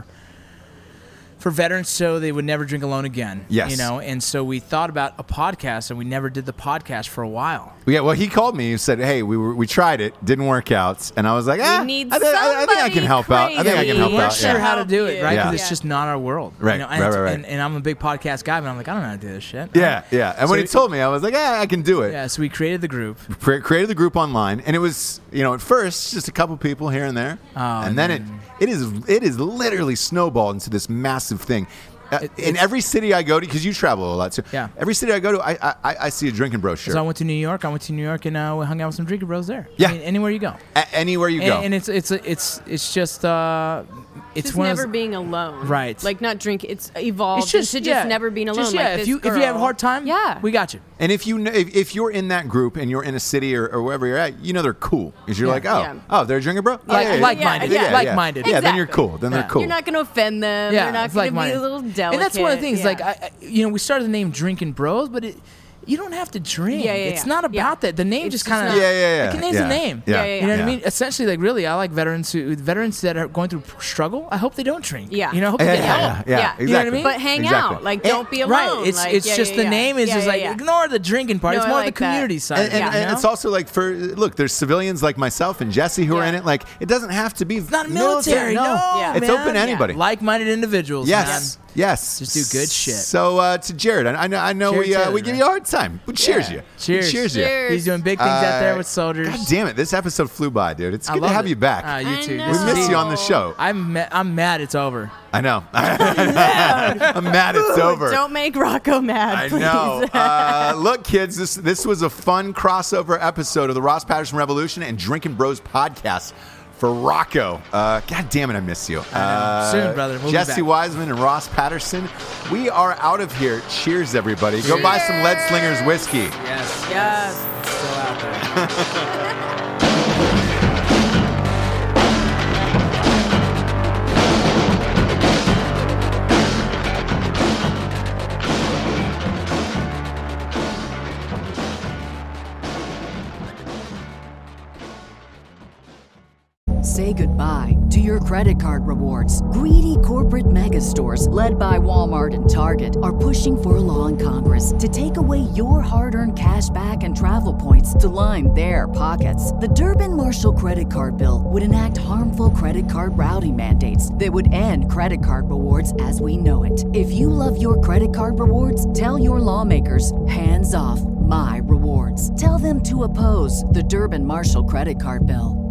[SPEAKER 4] for veterans so they would never drink alone again.
[SPEAKER 3] Yes.
[SPEAKER 4] You know, and so we thought about a podcast, and we never did the podcast for a while.
[SPEAKER 3] Yeah, well, he called me. He said, "Hey, we were, we tried it, didn't work out," and I was like, "Ah,
[SPEAKER 5] need
[SPEAKER 3] I, think, I, I think I can
[SPEAKER 5] somebody
[SPEAKER 3] help out. I think I
[SPEAKER 5] crazy
[SPEAKER 3] can
[SPEAKER 4] we
[SPEAKER 3] help
[SPEAKER 4] weren't
[SPEAKER 3] out."
[SPEAKER 4] sure
[SPEAKER 3] Yeah.
[SPEAKER 4] how to do it, right? Because
[SPEAKER 3] Yeah.
[SPEAKER 4] it's just not our world.
[SPEAKER 3] Right,
[SPEAKER 4] You know, and,
[SPEAKER 3] right,
[SPEAKER 4] it's-
[SPEAKER 3] right, right.
[SPEAKER 4] And, and I'm a big podcast guy, but I'm like, I don't know how to do this shit.
[SPEAKER 3] Yeah, yeah. And
[SPEAKER 4] So
[SPEAKER 3] when he
[SPEAKER 4] we-
[SPEAKER 3] told me, I was like, "Yeah, I can do it."
[SPEAKER 4] Yeah, so we created the group.
[SPEAKER 3] Cre- created the group online, and it was, you know, at first just a couple people here and there,
[SPEAKER 4] Oh,
[SPEAKER 3] and then it it is it is literally snowballed into this massive thing. Uh,
[SPEAKER 4] It-
[SPEAKER 3] in
[SPEAKER 4] it's-
[SPEAKER 3] every city I go to, because you travel a lot too.
[SPEAKER 4] Yeah.
[SPEAKER 3] Every city I go to, I I, I see a Drinking Bros shirt.
[SPEAKER 4] So I went to New York. I went to New York and uh, we hung out with some drinking bros there.
[SPEAKER 3] Yeah.
[SPEAKER 4] I mean, anywhere you go.
[SPEAKER 3] A- anywhere you
[SPEAKER 4] And,
[SPEAKER 3] go.
[SPEAKER 4] and it's it's it's it's just uh, it's
[SPEAKER 5] Just
[SPEAKER 4] one
[SPEAKER 5] never
[SPEAKER 4] of those,
[SPEAKER 5] being alone.
[SPEAKER 4] Right.
[SPEAKER 5] Like not drink. It's evolved
[SPEAKER 4] It's just
[SPEAKER 5] into
[SPEAKER 4] yeah,
[SPEAKER 5] just never being alone.
[SPEAKER 4] Just, yeah,
[SPEAKER 5] like
[SPEAKER 4] if
[SPEAKER 5] this
[SPEAKER 4] you if you have a
[SPEAKER 5] girl.
[SPEAKER 4] hard time,
[SPEAKER 5] Yeah.
[SPEAKER 4] we got you.
[SPEAKER 3] And if you kn- if, if you're in that group and you're in a city or, or wherever you're at, you know they're cool. Because you're
[SPEAKER 4] Yeah.
[SPEAKER 3] like, oh,
[SPEAKER 5] Yeah.
[SPEAKER 3] oh, they're a drinker, bro. Oh,
[SPEAKER 4] Like-
[SPEAKER 3] yeah, yeah,
[SPEAKER 4] like-minded.
[SPEAKER 3] yeah, yeah, yeah.
[SPEAKER 4] Like-minded.
[SPEAKER 3] Yeah, then you're
[SPEAKER 5] Exactly.
[SPEAKER 3] cool. Then
[SPEAKER 4] Yeah.
[SPEAKER 3] they're cool.
[SPEAKER 5] You're not going to offend them.
[SPEAKER 4] Yeah,
[SPEAKER 5] You're not
[SPEAKER 4] it's
[SPEAKER 5] going to be
[SPEAKER 4] like-minded.
[SPEAKER 5] a little delicate.
[SPEAKER 4] And that's one of the things.
[SPEAKER 5] Yeah.
[SPEAKER 4] Like I, I- you know, we started the name Drinking Bros, but it. You don't have to drink.
[SPEAKER 5] Yeah, yeah,
[SPEAKER 4] it's
[SPEAKER 5] yeah.
[SPEAKER 4] not about
[SPEAKER 5] Yeah.
[SPEAKER 4] that. The name
[SPEAKER 5] It's
[SPEAKER 4] just
[SPEAKER 5] just
[SPEAKER 4] kind of
[SPEAKER 5] not-
[SPEAKER 3] Yeah, yeah, yeah.
[SPEAKER 4] Like, the name's
[SPEAKER 3] yeah.
[SPEAKER 4] a name.
[SPEAKER 3] Yeah,
[SPEAKER 5] Yeah, yeah,
[SPEAKER 4] You know what
[SPEAKER 3] yeah.
[SPEAKER 4] I mean? Essentially, like really, I like veterans who veterans that are going through struggle. I hope they don't drink.
[SPEAKER 5] Yeah.
[SPEAKER 4] You know, I hope
[SPEAKER 3] Yeah,
[SPEAKER 4] they
[SPEAKER 3] yeah,
[SPEAKER 4] get
[SPEAKER 3] yeah,
[SPEAKER 4] help.
[SPEAKER 3] yeah,
[SPEAKER 5] Yeah.
[SPEAKER 3] exactly.
[SPEAKER 5] You know
[SPEAKER 4] what I mean?
[SPEAKER 5] But hang
[SPEAKER 3] Exactly.
[SPEAKER 5] out. Like,
[SPEAKER 3] And-
[SPEAKER 5] don't be alone.
[SPEAKER 4] Right. It's
[SPEAKER 5] Like,
[SPEAKER 4] it's
[SPEAKER 5] yeah,
[SPEAKER 4] just
[SPEAKER 5] yeah,
[SPEAKER 4] the
[SPEAKER 5] yeah.
[SPEAKER 4] name is
[SPEAKER 5] Yeah,
[SPEAKER 4] just
[SPEAKER 5] yeah,
[SPEAKER 4] like
[SPEAKER 5] yeah.
[SPEAKER 4] ignore the drinking part.
[SPEAKER 5] No,
[SPEAKER 4] it's
[SPEAKER 5] I
[SPEAKER 4] more
[SPEAKER 5] like
[SPEAKER 4] the
[SPEAKER 5] that.
[SPEAKER 4] community side.
[SPEAKER 3] And,
[SPEAKER 4] of
[SPEAKER 3] and,
[SPEAKER 4] it, you
[SPEAKER 3] and
[SPEAKER 4] know?
[SPEAKER 3] it's also like for look, there's civilians like myself and Jesse who are
[SPEAKER 5] Yeah.
[SPEAKER 3] in it. Like it doesn't have to be.
[SPEAKER 4] It's not military. No,
[SPEAKER 5] Yeah.
[SPEAKER 3] it's
[SPEAKER 4] man.
[SPEAKER 3] open to anybody.
[SPEAKER 4] Like-minded individuals.
[SPEAKER 3] Yes, yes.
[SPEAKER 4] Just do good shit.
[SPEAKER 3] So uh, to Jared, I, I know, I know
[SPEAKER 4] Cheers,
[SPEAKER 3] we uh,
[SPEAKER 4] Jared,
[SPEAKER 3] we give
[SPEAKER 4] man.
[SPEAKER 3] you a hard time. We cheers
[SPEAKER 4] Yeah.
[SPEAKER 3] you.
[SPEAKER 4] Cheers.
[SPEAKER 3] We cheers you.
[SPEAKER 5] Cheers.
[SPEAKER 4] He's doing big things out there
[SPEAKER 3] Uh,
[SPEAKER 4] with soldiers.
[SPEAKER 3] God damn it! This episode flew by, dude. It's
[SPEAKER 4] I
[SPEAKER 3] good to
[SPEAKER 4] love
[SPEAKER 3] have
[SPEAKER 4] it.
[SPEAKER 3] you back.
[SPEAKER 4] Ah, you
[SPEAKER 5] I
[SPEAKER 4] too.
[SPEAKER 5] know.
[SPEAKER 3] we
[SPEAKER 4] This is
[SPEAKER 3] miss
[SPEAKER 4] deep.
[SPEAKER 3] you on the show.
[SPEAKER 4] I'm ma- I'm mad it's over.
[SPEAKER 3] I know. I'm mad it's over.
[SPEAKER 5] Don't make Rocco mad,
[SPEAKER 3] I
[SPEAKER 5] please.
[SPEAKER 3] know. Uh, look, kids, this this was a fun crossover episode of the Ross Patterson Revolution and Drinking Bros podcast for Rocco. Uh, God damn it, I miss you. Uh,
[SPEAKER 4] Soon, brother. We'll be
[SPEAKER 3] Jesse
[SPEAKER 4] back.
[SPEAKER 3] Wiseman and Ross Patterson. We are out of here. Cheers, everybody. Go buy some Lead Slingers whiskey.
[SPEAKER 4] Yes.
[SPEAKER 5] Yes.
[SPEAKER 4] Still out there.
[SPEAKER 1] Say goodbye to your credit card rewards. Greedy corporate mega stores, led by Walmart and Target, are pushing for a law in Congress to take away your hard-earned cash back and travel points to line their pockets. The Durbin-Marshall credit card bill would enact harmful credit card routing mandates that would end credit card rewards as we know it. If you love your credit card rewards, tell your lawmakers, hands off my rewards. Tell them to oppose the Durbin-Marshall credit card bill.